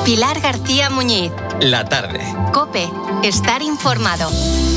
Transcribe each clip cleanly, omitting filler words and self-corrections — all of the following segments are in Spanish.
Pilar García Muñiz. La tarde. COPE. Estar informado.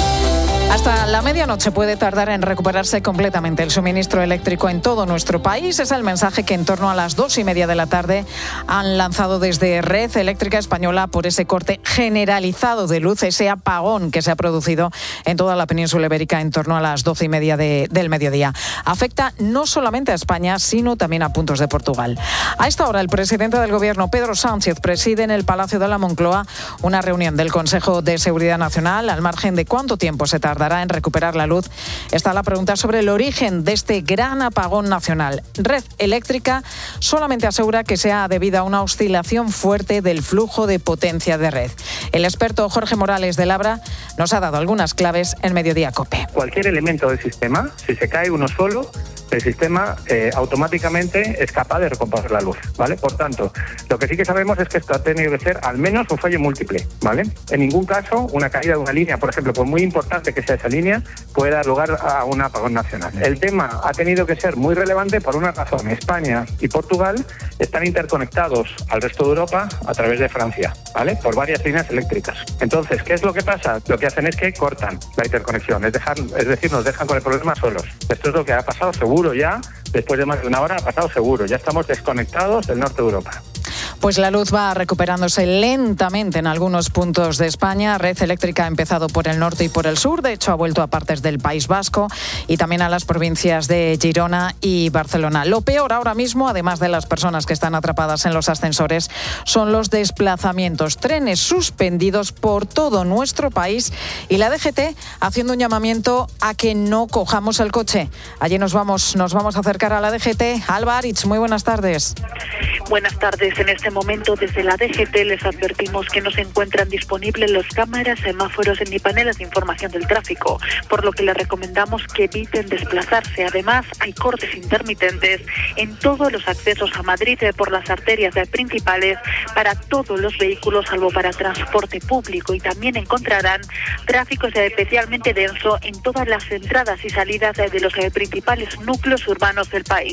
Hasta la medianoche puede tardar en recuperarse completamente el suministro eléctrico en todo nuestro país. Es el mensaje que en torno a las 2:30 de la tarde han lanzado desde Red Eléctrica Española por ese corte generalizado de luz, ese apagón que se ha producido en toda la península ibérica en torno a las 12:30 del mediodía. Afecta no solamente a España, sino también a puntos de Portugal. A esta hora, el presidente del Gobierno, Pedro Sánchez, preside en el Palacio de la Moncloa una reunión del Consejo de Seguridad Nacional. Al margen de cuánto tiempo se tardará en recuperar la luz, está la pregunta sobre el origen de este gran apagón nacional. Red Eléctrica solamente asegura que sea debido a una oscilación fuerte del flujo de potencia de red. El experto Jorge Morales de Labra nos ha dado algunas claves en Mediodía COPE. Cualquier elemento del sistema, si se cae uno solo, el sistema automáticamente es capaz de recomponer la luz, ¿vale? Por tanto, lo que sí que sabemos es que esto ha tenido que ser al menos un fallo múltiple, ¿vale? En ningún caso, una caída de una línea, por ejemplo, por muy importante que sea esa línea, puede dar lugar a un apagón nacional. El tema ha tenido que ser muy relevante por una razón. España y Portugal están interconectados al resto de Europa a través de Francia, ¿vale? Por varias líneas eléctricas. Entonces, ¿qué es lo que pasa? Lo que hacen es que cortan la interconexión, es decir, nos dejan con el problema solos. Esto es lo que ha pasado seguro ya, después de más de una hora ha pasado seguro, ya estamos desconectados del norte de Europa. Pues la luz va recuperándose lentamente en algunos puntos de España. Red Eléctrica ha empezado por el norte y por el sur, de hecho ha vuelto a partes del País Vasco y también a las provincias de Girona y Barcelona. Lo peor ahora mismo, además de las personas que están atrapadas en los ascensores, son los desplazamientos. Trenes suspendidos por todo nuestro país y la DGT haciendo un llamamiento a que no cojamos el coche. Allí nos vamos a acercar a la DGT. Alba Aritz, muy buenas tardes. Buenas tardes. En este momento, desde la DGT les advertimos que no se encuentran disponibles las cámaras, semáforos ni paneles de información del tráfico, por lo que les recomendamos que eviten desplazarse. Además, hay cortes intermitentes en todos los accesos a Madrid por las arterias principales para todos los vehículos, salvo para transporte público, y también encontrarán tráfico especialmente denso en todas las entradas y salidas de los principales núcleos urbanos del país.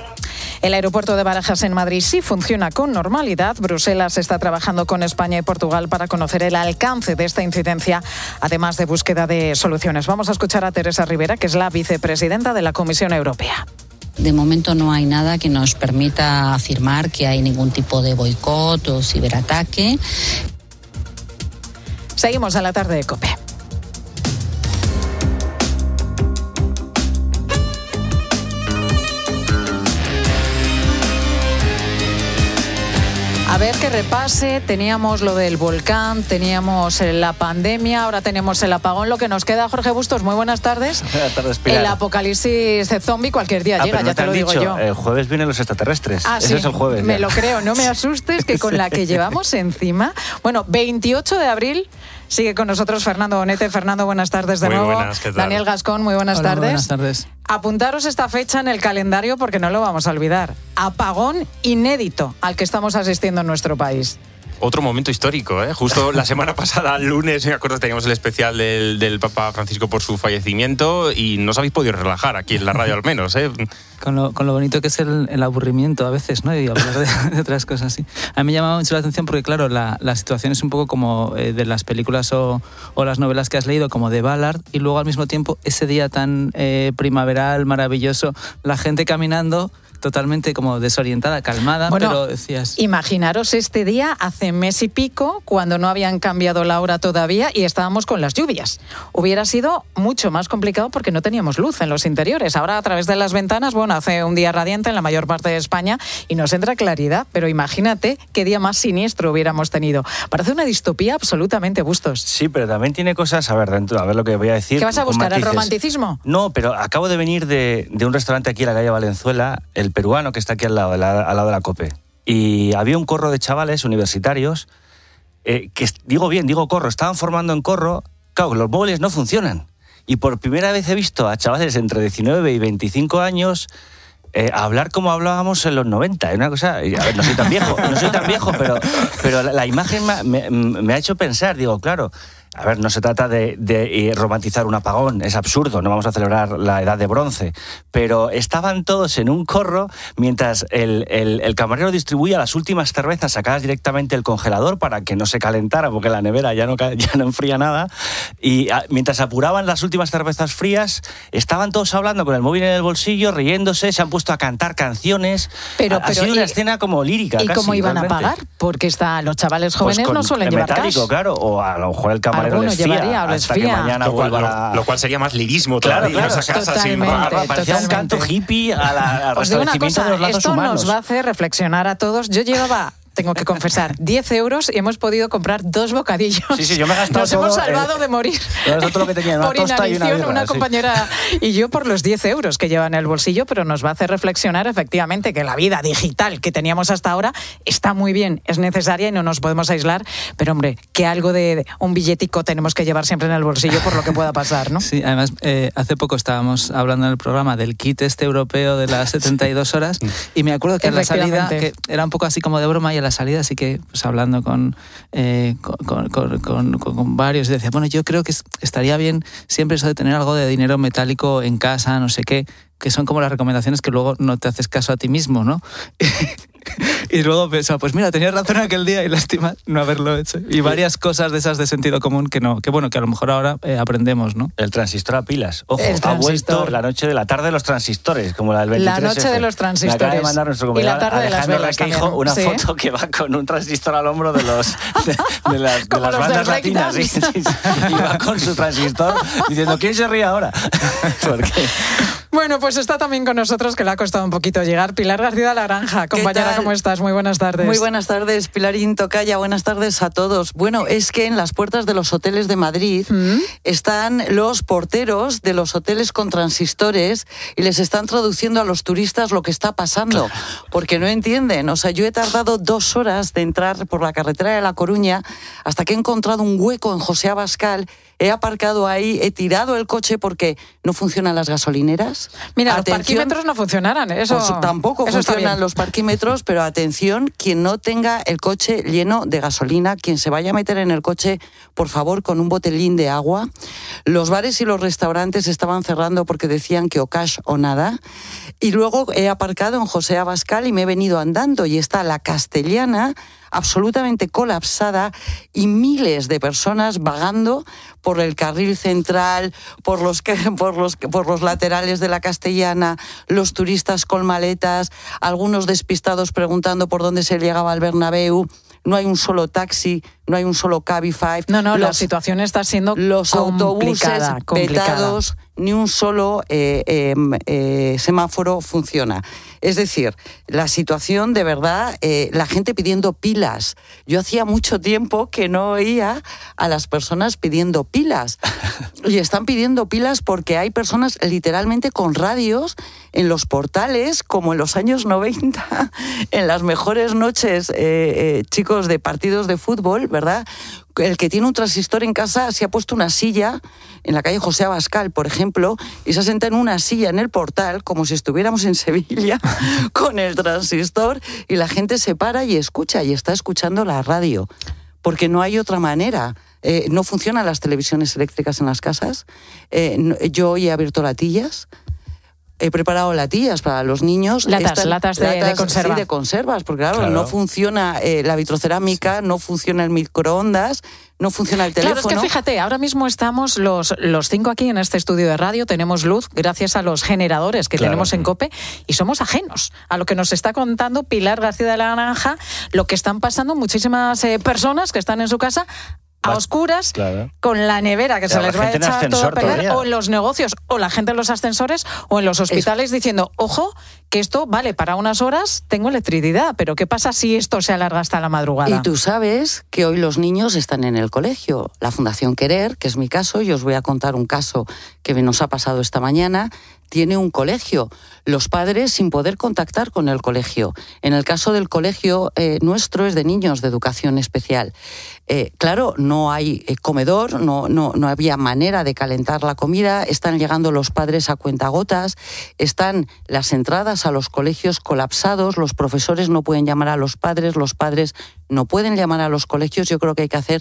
El aeropuerto de Barajas en Madrid sí funciona con normalidad. Bruselas está trabajando con España y Portugal para conocer el alcance de esta incidencia, además de búsqueda de soluciones. Vamos a escuchar a Teresa Rivera, que es la vicepresidenta de la Comisión Europea. De momento no hay nada que nos permita afirmar que hay ningún tipo de boicot o ciberataque. Seguimos a la tarde de COPE. A ver, que repase. Teníamos lo del volcán, teníamos la pandemia, ahora tenemos el apagón. Lo que nos queda, Jorge Bustos, muy buenas tardes. Buenas tardes, Pilar. El apólisis zombie cualquier día llega, ya te lo digo yo. El jueves vienen los extraterrestres. Ah, Ese sí, es el jueves. me lo creo, no me asustes, que con la que llevamos encima. Bueno, 28 de abril... Sigue con nosotros Fernando Bonete. Fernando, buenas tardes de nuevo. Muy buenas, ¿qué tal? Daniel Gascón, muy buenas tardes. Buenas tardes. Apuntaros esta fecha en el calendario porque no lo vamos a olvidar. Apagón inédito al que estamos asistiendo en nuestro país. Otro momento histórico, ¿eh? Justo la semana pasada, el lunes, me acuerdo, teníamos el especial del Papa Francisco por su fallecimiento y no os habéis podido relajar, aquí en la radio al menos, ¿eh? Con lo bonito que es el aburrimiento a veces, ¿no? Y hablar de otras cosas así. A mí me llamaba mucho la atención porque, claro, la situación es un poco como de las películas o las novelas que has leído, como de Ballard, y luego al mismo tiempo ese día tan primaveral, maravilloso, la gente caminando totalmente como desorientada, calmada, bueno, pero decías... Imaginaros este día hace mes y pico, cuando no habían cambiado la hora todavía y estábamos con las lluvias. Hubiera sido mucho más complicado porque no teníamos luz en los interiores. Ahora, a través de las ventanas, bueno, hace un día radiante en la mayor parte de España y nos entra claridad, pero imagínate qué día más siniestro hubiéramos tenido. Parece una distopía absolutamente, Bustos. Sí, pero también tiene cosas, a ver lo que voy a decir. ¿Qué vas a buscar, el romanticismo? No, pero acabo de venir de un restaurante aquí en la calle Valenzuela, el peruano, que está aquí al lado de la COPE. Y había un corro de chavales universitarios digo corro, estaban formando en corro. Claro, los móviles no funcionan. Y por primera vez he visto a chavales entre 19 y 25 años hablar como hablábamos en los 90. Una cosa, a ver, no soy tan viejo, pero la imagen me ha hecho pensar, digo, claro, A ver, no se trata de romantizar un apagón, es absurdo, no vamos a celebrar la edad de bronce, pero estaban todos en un corro mientras el camarero distribuía las últimas cervezas sacadas directamente del congelador para que no se calentara, porque la nevera ya no enfría nada, y mientras apuraban las últimas cervezas frías, estaban todos hablando con el móvil en el bolsillo, riéndose, se han puesto a cantar canciones. Ha sido una escena como lírica. ¿Y casi, cómo iban realmente a pagar? Porque los chavales jóvenes pues no suelen llevar metálico, cash. Claro, o a lo mejor el camarero Alguno les fía llevaría, o les hasta fía. que mañana lo cual sería más lirismo todavía. Claro, esa casa sin parecía un canto hippie al Os digo una restablecimiento cosa, de los lazos esto humanos. nos va a hacer reflexionar a todos. Yo llevaba, tengo que confesar, 10 euros y hemos podido comprar 2 bocadillos. Sí, yo me he gastado Nos hemos salvado de morir. Todo lo que tenía, una por tosta y inanición, una birra, compañera y yo por los 10 euros que lleva en el bolsillo, pero nos va a hacer reflexionar efectivamente que la vida digital que teníamos hasta ahora está muy bien, es necesaria y no nos podemos aislar, pero hombre, que algo de un billetico tenemos que llevar siempre en el bolsillo por lo que pueda pasar, ¿no? Sí, además, hace poco estábamos hablando en el programa del kit europeo de las 72 horas y me acuerdo que en la salida, que era un poco así como de broma, y a la salida sí que pues hablando con varios, decía, bueno, yo creo que estaría bien siempre eso de tener algo de dinero metálico en casa, no sé qué, que son como las recomendaciones que luego no te haces caso a ti mismo, ¿no? Y luego pensaba, pues mira, tenías razón aquel día y lástima no haberlo hecho. Y varias cosas de esas de sentido común que bueno, que a lo mejor ahora aprendemos, ¿no? El transistor a pilas. Ojo, ha vuelto la noche de la tarde de los transistores, como la del 23F. La noche de los transistores. Me acaba de mandar nuestro compañero y la tarde Alejandro de las velas Requeijo una ¿sí? foto que va con un transistor al hombro de las bandas latinas. Sí. Y va con su transistor diciendo, ¿quién se ríe ahora? Porque... Bueno, pues está también con nosotros, que le ha costado un poquito llegar, Pilar García Laranja. Compañera, ¿cómo estás? Muy buenas tardes. Muy buenas tardes, Pilarín Tocaya. Buenas tardes a todos. Bueno, es que en las puertas de los hoteles de Madrid están los porteros de los hoteles con transistores y les están traduciendo a los turistas lo que está pasando, porque no entienden. O sea, yo he tardado 2 horas de entrar por la carretera de La Coruña hasta que he encontrado un hueco en José Abascal. He aparcado ahí, he tirado el coche porque no funcionan las gasolineras. Mira, los parquímetros no funcionarán. Tampoco funcionan los parquímetros, pero atención, quien no tenga el coche lleno de gasolina, quien se vaya a meter en el coche, por favor, con un botellín de agua. Los bares y los restaurantes estaban cerrando porque decían que o cash o nada. Y luego he aparcado en José Abascal y me he venido andando y está la Castellana absolutamente colapsada y miles de personas vagando por el carril central, por los laterales de la Castellana, los turistas con maletas, algunos despistados preguntando por dónde se llegaba al Bernabéu. No hay un solo taxi, no hay un solo Cabify. No, la situación está siendo los autobuses vetados, ni un solo semáforo funciona. Es decir, la situación de verdad, la gente pidiendo pilas. Yo hacía mucho tiempo que no oía a las personas pidiendo pilas. Y están pidiendo pilas porque hay personas literalmente con radios en los portales, como en los años 90, en las mejores noches, chicos, de partidos de fútbol, ¿verdad? El que tiene un transistor en casa se ha puesto una silla en la calle José Abascal, por ejemplo, y se ha sentado en una silla en el portal, como si estuviéramos en Sevilla, con el transistor, y la gente se para y escucha, y está escuchando la radio, porque no hay otra manera. No funcionan las televisiones eléctricas en las casas. Yo hoy he abierto latillas. He preparado latillas para los niños. Latas de conserva. Sí, de conservas, porque claro, no funciona la vitrocerámica, no funciona el microondas, no funciona el teléfono. Claro, es que fíjate, ahora mismo estamos los 5 aquí en este estudio de radio, tenemos luz gracias a los generadores que tenemos en COPE y somos ajenos a lo que nos está contando Pilar García de Laranja, lo que están pasando muchísimas personas que están en su casa a oscuras, con la nevera que se les va a echar todo a perder, o en los negocios, o la gente en los ascensores, o en los hospitales diciendo, ojo, que esto vale para unas horas, tengo electricidad, pero ¿qué pasa si esto se alarga hasta la madrugada? Y tú sabes que hoy los niños están en el colegio. La Fundación Querer, que es mi caso, y os voy a contar un caso que nos ha pasado esta mañana, tiene un colegio, los padres sin poder contactar con el colegio. En el caso del colegio nuestro es de niños de educación especial. Claro, no hay comedor, no había manera de calentar la comida, están llegando los padres a cuentagotas, están las entradas a los colegios colapsados, los profesores no pueden llamar a los padres no pueden llamar a los colegios. Yo creo que hay que hacer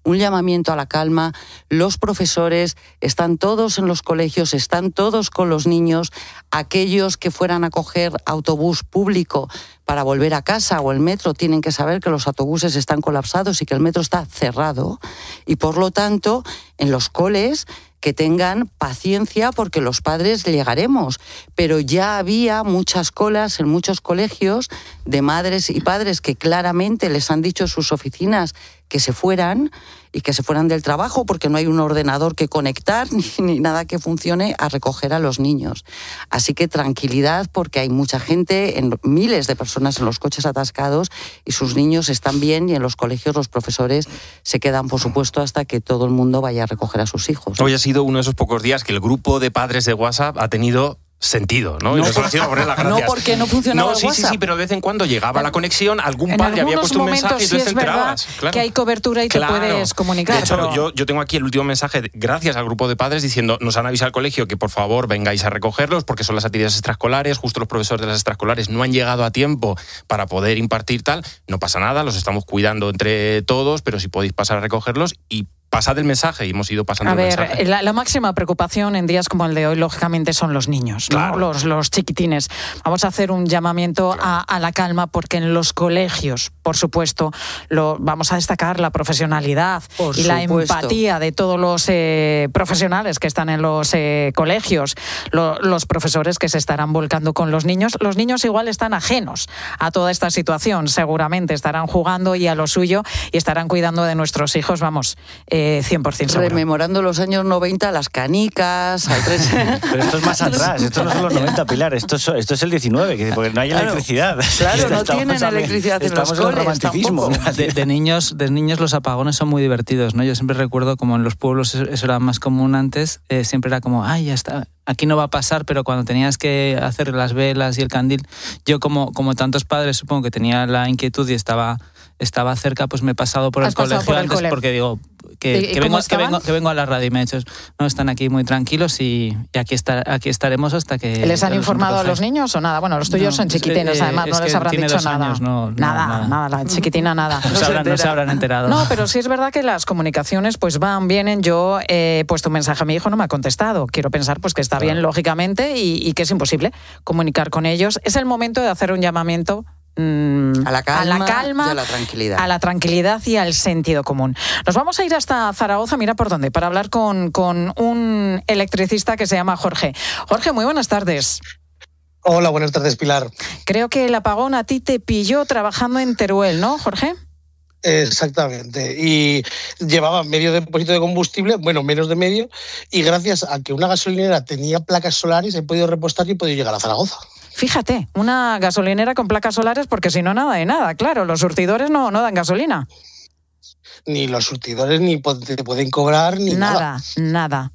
un llamamiento a la calma. Los profesores están todos en los colegios, están todos con los niños. Aquellos que fueran a coger autobús público para volver a casa o el metro tienen que saber que los autobuses están colapsados y que el metro está cerrado. Y por lo tanto, en los coles, que tengan paciencia porque los padres llegaremos. Pero ya había muchas colas en muchos colegios de madres y padres que claramente les han dicho sus oficinas que se fueran y que se fueran del trabajo porque no hay un ordenador que conectar ni nada que funcione a recoger a los niños. Así que tranquilidad porque hay mucha gente, miles de personas en los coches atascados y sus niños están bien y en los colegios los profesores se quedan, por supuesto, hasta que todo el mundo vaya a recoger a sus hijos. Hoy ha sido uno de esos pocos días que el grupo de padres de WhatsApp ha tenido sentido, ¿no? Y no porque no funcionaba sí, WhatsApp. Sí, pero de vez en cuando llegaba la conexión, algún padre había puesto un mensaje y tú te enterabas. Claro. Que hay cobertura y te puedes comunicar. De hecho, pero... yo tengo aquí el último mensaje, gracias al grupo de padres, diciendo, nos han avisado al colegio que por favor vengáis a recogerlos porque son las actividades extraescolares, justo los profesores de las extraescolares no han llegado a tiempo para poder impartir tal, no pasa nada, los estamos cuidando entre todos, pero si podéis pasar a recogerlos y pasad el mensaje y hemos ido pasando el mensaje. A ver, la máxima preocupación en días como el de hoy, lógicamente, son los niños, ¿no? Claro. Los chiquitines. Vamos a hacer un llamamiento a la calma porque en los colegios, por supuesto, vamos a destacar la profesionalidad y la empatía de todos los profesionales que están en los colegios, los profesores que se estarán volcando con los niños. Los niños igual están ajenos a toda esta situación, seguramente estarán jugando y a lo suyo y estarán cuidando de nuestros hijos, 100% seguro. Rememorando los años 90, las canicas... Pero esto es más atrás, esto no son los 90, Pilar, esto es el 19, porque no hay electricidad. Claro, no tienen electricidad en los coles, romanticismo. De niños los apagones son muy divertidos, ¿no? Yo siempre recuerdo como en los pueblos eso era más común antes, siempre era como, ya está, aquí no va a pasar, pero cuando tenías que hacer las velas y el candil, yo como tantos padres supongo que tenía la inquietud y estaba cerca, pues me he pasado por el colegio antes porque digo que vengo a la radio y me he dicho, no, están aquí muy tranquilos y aquí estaremos hasta que... ¿Les han informado a los niños o nada? Bueno, los tuyos son chiquitines, además, no les habrán dicho nada. Años, nada, la chiquitina nada. No se habrán enterado. No, pero sí es verdad que las comunicaciones pues vienen. Yo he puesto un mensaje a mi hijo, no me ha contestado. Quiero pensar pues que está bien, lógicamente, y que es imposible comunicar con ellos. Es el momento de hacer un llamamiento a la calma y a la tranquilidad. A la tranquilidad y al sentido común. Nos vamos a ir hasta Zaragoza, mira por dónde, para hablar con un electricista que se llama Jorge. Jorge, muy buenas tardes. Hola, buenas tardes, Pilar. Creo que el apagón a ti te pilló trabajando en Teruel, ¿no, Jorge? Exactamente, y llevaba medio depósito de combustible, bueno, menos de medio, y gracias a que una gasolinera tenía placas solares he podido repostar y he podido llegar a Zaragoza. Fíjate, una gasolinera con placas solares, porque si no, nada de nada, claro, los surtidores no dan gasolina. Ni los surtidores ni te pueden cobrar ni nada. Nada.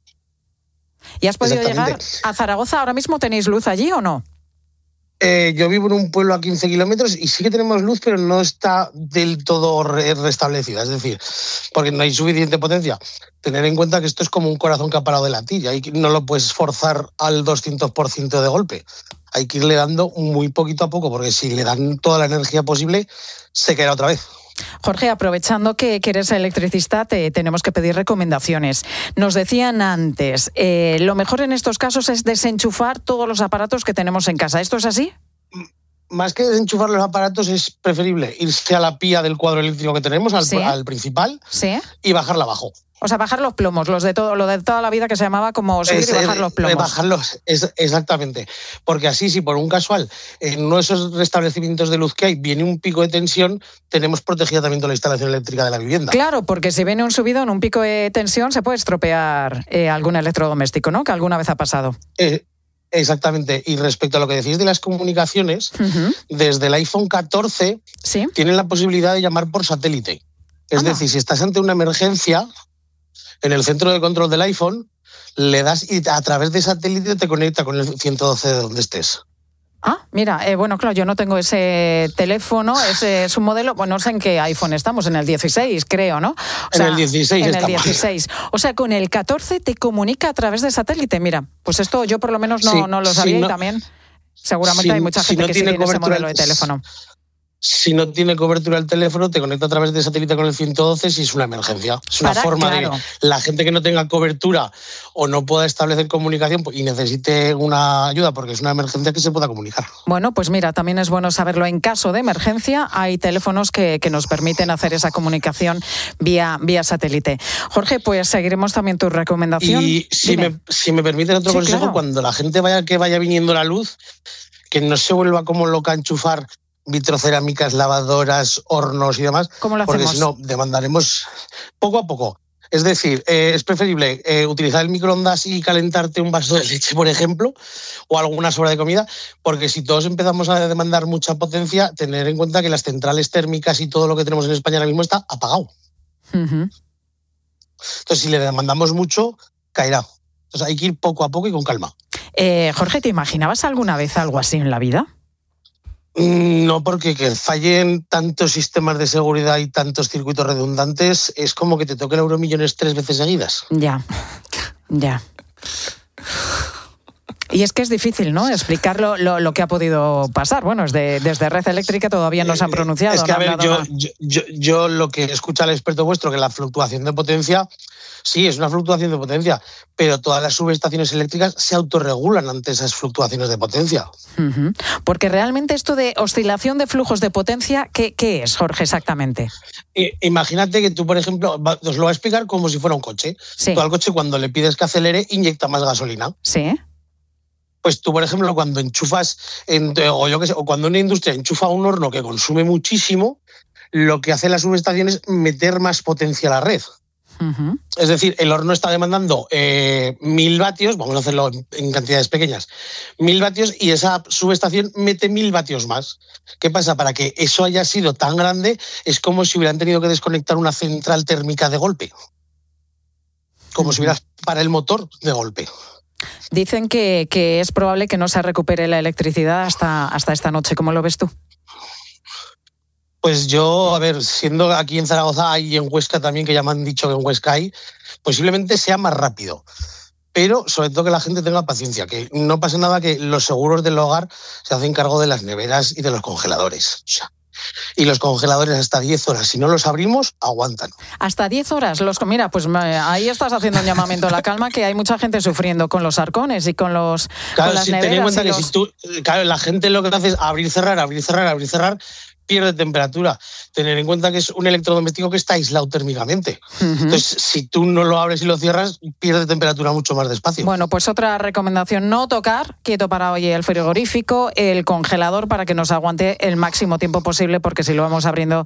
¿Y has podido llegar a Zaragoza? ¿Ahora mismo tenéis luz allí o no? Yo vivo en un pueblo a 15 kilómetros y sí que tenemos luz, pero no está del todo restablecida. Es decir, porque no hay suficiente potencia. Tener en cuenta que esto es como un corazón que ha parado de latir y no lo puedes forzar al 200% de golpe. Hay que irle dando muy poquito a poco, porque si le dan toda la energía posible, se caerá otra vez. Jorge, aprovechando que eres electricista, te tenemos que pedir recomendaciones. Nos decían antes, lo mejor en estos casos es desenchufar todos los aparatos que tenemos en casa. ¿Esto es así? Más que desenchufar los aparatos, es preferible irse a la pía del cuadro eléctrico que tenemos, al principal, y bajarla abajo. O sea, bajar los plomos, lo de toda la vida que se llamaba como subir y bajar los plomos. Bajarlos, exactamente. Porque así, si por un casual, en uno de esos restablecimientos de luz que hay, viene un pico de tensión, tenemos protegida también toda la instalación eléctrica de la vivienda. Claro, porque si viene un subidón, un pico de tensión, se puede estropear algún electrodoméstico, ¿no? Que alguna vez ha pasado. Exactamente. Y respecto a lo que decís de las comunicaciones, desde el iPhone 14 tienen la posibilidad de llamar por satélite. Es decir, si estás ante una emergencia, en el centro de control del iPhone, le das y a través de satélite te conecta con el 112 de donde estés. Mira, bueno, claro, yo no tengo ese teléfono, ese es un modelo, bueno, no sé en qué iPhone estamos, en el 16, creo, ¿no? En el 16 en el 16. O sea, con el 14 te comunica a través de satélite. Mira, pues esto yo por lo menos no lo sabía y también seguramente hay mucha gente que sí tiene ese modelo de teléfono. si no tiene cobertura el teléfono, te conecta a través de satélite con el 112 si es una emergencia. Es una forma de la gente que no tenga cobertura o no pueda establecer comunicación y necesite una ayuda porque es una emergencia, que se pueda comunicar. Bueno, pues mira, también es bueno saberlo. En caso de emergencia hay teléfonos que nos permiten hacer esa comunicación vía satélite. Jorge, pues seguiremos también tu recomendación. Y si me permiten otro consejo, claro. Cuando la gente vaya viniendo la luz, que no se vuelva como loca a enchufar vitrocerámicas, lavadoras, hornos y demás, porque si no, demandaremos poco a poco. Es decir, es preferible utilizar el microondas y calentarte un vaso de leche, por ejemplo, o alguna sobra de comida, porque si todos empezamos a demandar mucha potencia, tener en cuenta que las centrales térmicas y todo lo que tenemos en España ahora mismo está apagado. Uh-huh. Entonces, si le demandamos mucho, caerá. Entonces, hay que ir poco a poco y con calma. Jorge, ¿te imaginabas alguna vez algo así en la vida? No, porque que fallen tantos sistemas de seguridad y tantos circuitos redundantes es como que te toque el Euromillones 3 veces seguidas. Ya. Y es que es difícil, ¿no?, explicar lo que ha podido pasar. Bueno, desde Red Eléctrica todavía no se han pronunciado. Es que, a ver, yo lo que escucha el experto vuestro, que la fluctuación de potencia, sí, es una fluctuación de potencia, pero todas las subestaciones eléctricas se autorregulan ante esas fluctuaciones de potencia. Uh-huh. Porque realmente esto de oscilación de flujos de potencia, ¿qué es, Jorge, exactamente? Imagínate que tú, por ejemplo, os lo voy a explicar como si fuera un coche. Sí. Tú al coche, cuando le pides que acelere, inyecta más gasolina. Sí. Pues tú, por ejemplo, cuando enchufas, o cuando una industria enchufa un horno que consume muchísimo, lo que hace la subestación es meter más potencia a la red. Uh-huh. Es decir, el horno está demandando 1000 vatios, vamos a hacerlo en cantidades pequeñas, 1000 vatios, y esa subestación mete 1000 vatios más. ¿Qué pasa? Para que eso haya sido tan grande, es como si hubieran tenido que desconectar una central térmica de golpe. Como si hubieras para el motor de golpe. Dicen que es probable que no se recupere la electricidad hasta esta noche. ¿Cómo lo ves tú? Pues yo, a ver, siendo aquí en Zaragoza y en Huesca también, que ya me han dicho que en Huesca hay, posiblemente sea más rápido. Pero sobre todo que la gente tenga paciencia, que no pase nada, que los seguros del hogar se hacen cargo de las neveras y de los congeladores. Y los congeladores hasta 10 horas, si no los abrimos, aguantan. Hasta 10 horas. Mira, pues ahí estás haciendo un llamamiento a la calma, que hay mucha gente sufriendo con los arcones y con las neveras. Ten en cuenta que si tú, la gente lo que hace es abrir, cerrar, pierde temperatura. Tener en cuenta que es un electrodoméstico que está aislado térmicamente. Uh-huh. Entonces, si tú no lo abres y lo cierras, pierde temperatura mucho más despacio. Bueno, pues otra recomendación: no tocar, quieto para hoy, el frigorífico, el congelador, para que nos aguante el máximo tiempo posible, porque si lo vamos abriendo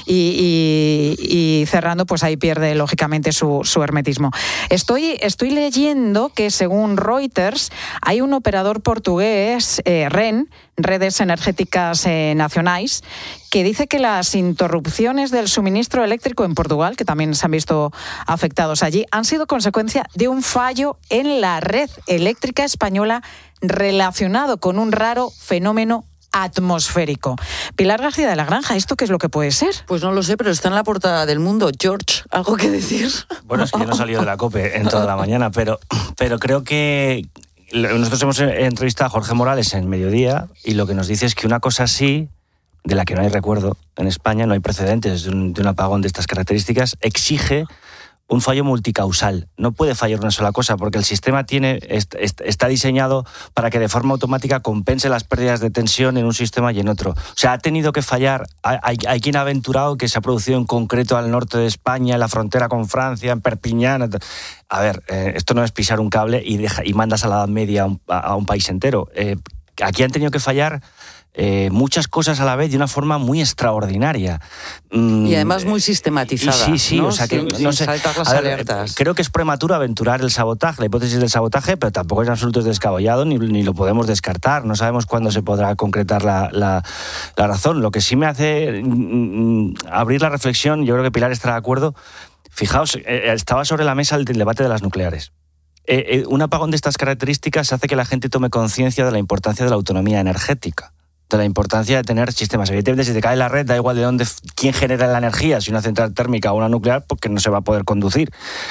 y cerrando, pues ahí pierde lógicamente su hermetismo. Estoy leyendo que, según Reuters, hay un operador portugués, REN, Redes Energéticas Nacionais, que dice que las interrupciones del suministro eléctrico en Portugal, que también se han visto afectados allí, han sido consecuencia de un fallo en la red eléctrica española relacionado con un raro fenómeno atmosférico. Pilar García de la Granja, ¿esto qué es lo que puede ser? Pues no lo sé, pero está en la portada del Mundo. George, ¿algo que decir? Bueno, es que yo no he salido de la COPE en toda la mañana, pero creo que nosotros hemos entrevistado a Jorge Morales en Mediodía, y lo que nos dice es que una cosa así, de la que no hay recuerdo en España, no hay precedentes de un apagón de estas características, exige un fallo multicausal. No puede fallar una sola cosa, porque el sistema está diseñado para que de forma automática compense las pérdidas de tensión en un sistema y en otro. O sea, ha tenido que fallar. Hay quien ha aventurado que se ha producido en concreto al norte de España, en la frontera con Francia, en Perpiñán. A ver, esto no es pisar un cable y mandas a la Edad Media a un país entero. Aquí han tenido que fallar muchas cosas a la vez de una forma muy extraordinaria. Y además muy sistematizada. Sí, ¿no? O sea que no sé. Saltar las alertas. Creo que es prematuro aventurar el sabotaje, la hipótesis del sabotaje, pero tampoco es en absoluto descabellado ni lo podemos descartar. No sabemos cuándo se podrá concretar la razón. Lo que sí me hace abrir la reflexión, yo creo que Pilar estará de acuerdo. Fijaos, estaba sobre la mesa el debate de las nucleares. Un apagón de estas características hace que la gente tome conciencia de la importancia de la autonomía energética, de la importancia de tener sistemas. Evidentemente, si te cae la red, da igual quién genera la energía, si una central térmica o una nuclear, porque no se va a poder conducir.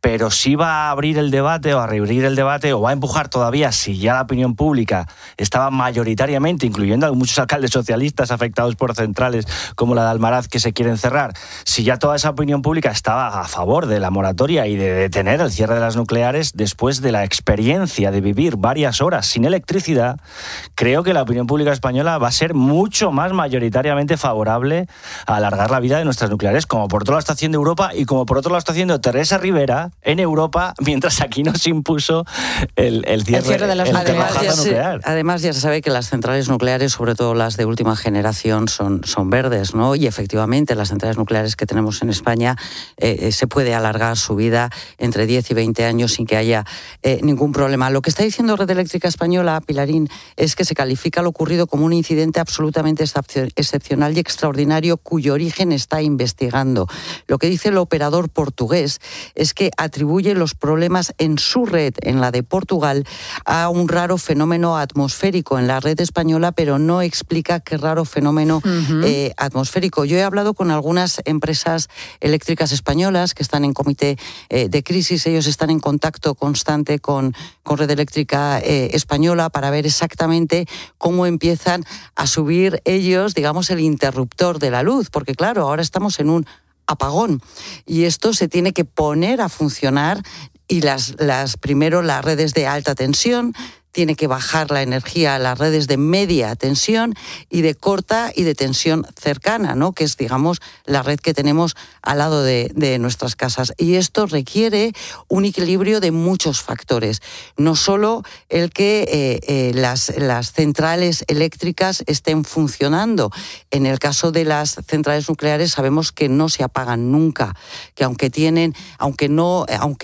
pero sí va a abrir el debate o a reabrir el debate o va a empujar todavía, si ya la opinión pública estaba mayoritariamente, incluyendo a muchos alcaldes socialistas afectados por centrales como la de Almaraz que se quieren cerrar, si ya toda esa opinión pública estaba a favor de la moratoria y de detener el cierre de las nucleares, después de la experiencia de vivir varias horas sin electricidad, creo que la opinión pública española va a ser mucho más mayoritariamente favorable a alargar la vida de nuestras nucleares, como por otro lado está haciendo Europa y como por otro lado está haciendo Teresa Rivera en Europa, mientras aquí nos impuso el cierre de las nucleares. Además, ya se sabe que las centrales nucleares, sobre todo las de última generación, son verdes, ¿no? Y efectivamente las centrales nucleares que tenemos en España se puede alargar su vida entre 10 y 20 años sin que haya ningún problema. Lo que está diciendo Red Eléctrica Española, Pilarín, es que se califica lo ocurrido como un incidente absolutamente excepcional y extraordinario cuyo origen está investigando. Lo que dice el operador portugués es que atribuye los problemas en su red, en la de Portugal, a un raro fenómeno atmosférico en la red española, pero no explica qué raro fenómeno atmosférico. Yo he hablado con algunas empresas eléctricas españolas que están en comité de crisis. Ellos están en contacto constante con Red Eléctrica Española para ver exactamente cómo empiezan a subir ellos, digamos, el interruptor de la luz, porque claro, ahora estamos en un apagón y esto se tiene que poner a funcionar y primero las redes de alta tensión, tiene que bajar la energía a las redes de media tensión y de corta y de tensión cercana, ¿no? Que es, digamos, la red que tenemos al lado de nuestras casas. Y esto requiere un equilibrio de muchos factores. No solo el que las centrales eléctricas estén funcionando. En el caso de las centrales nucleares sabemos que no se apagan nunca, que aunque no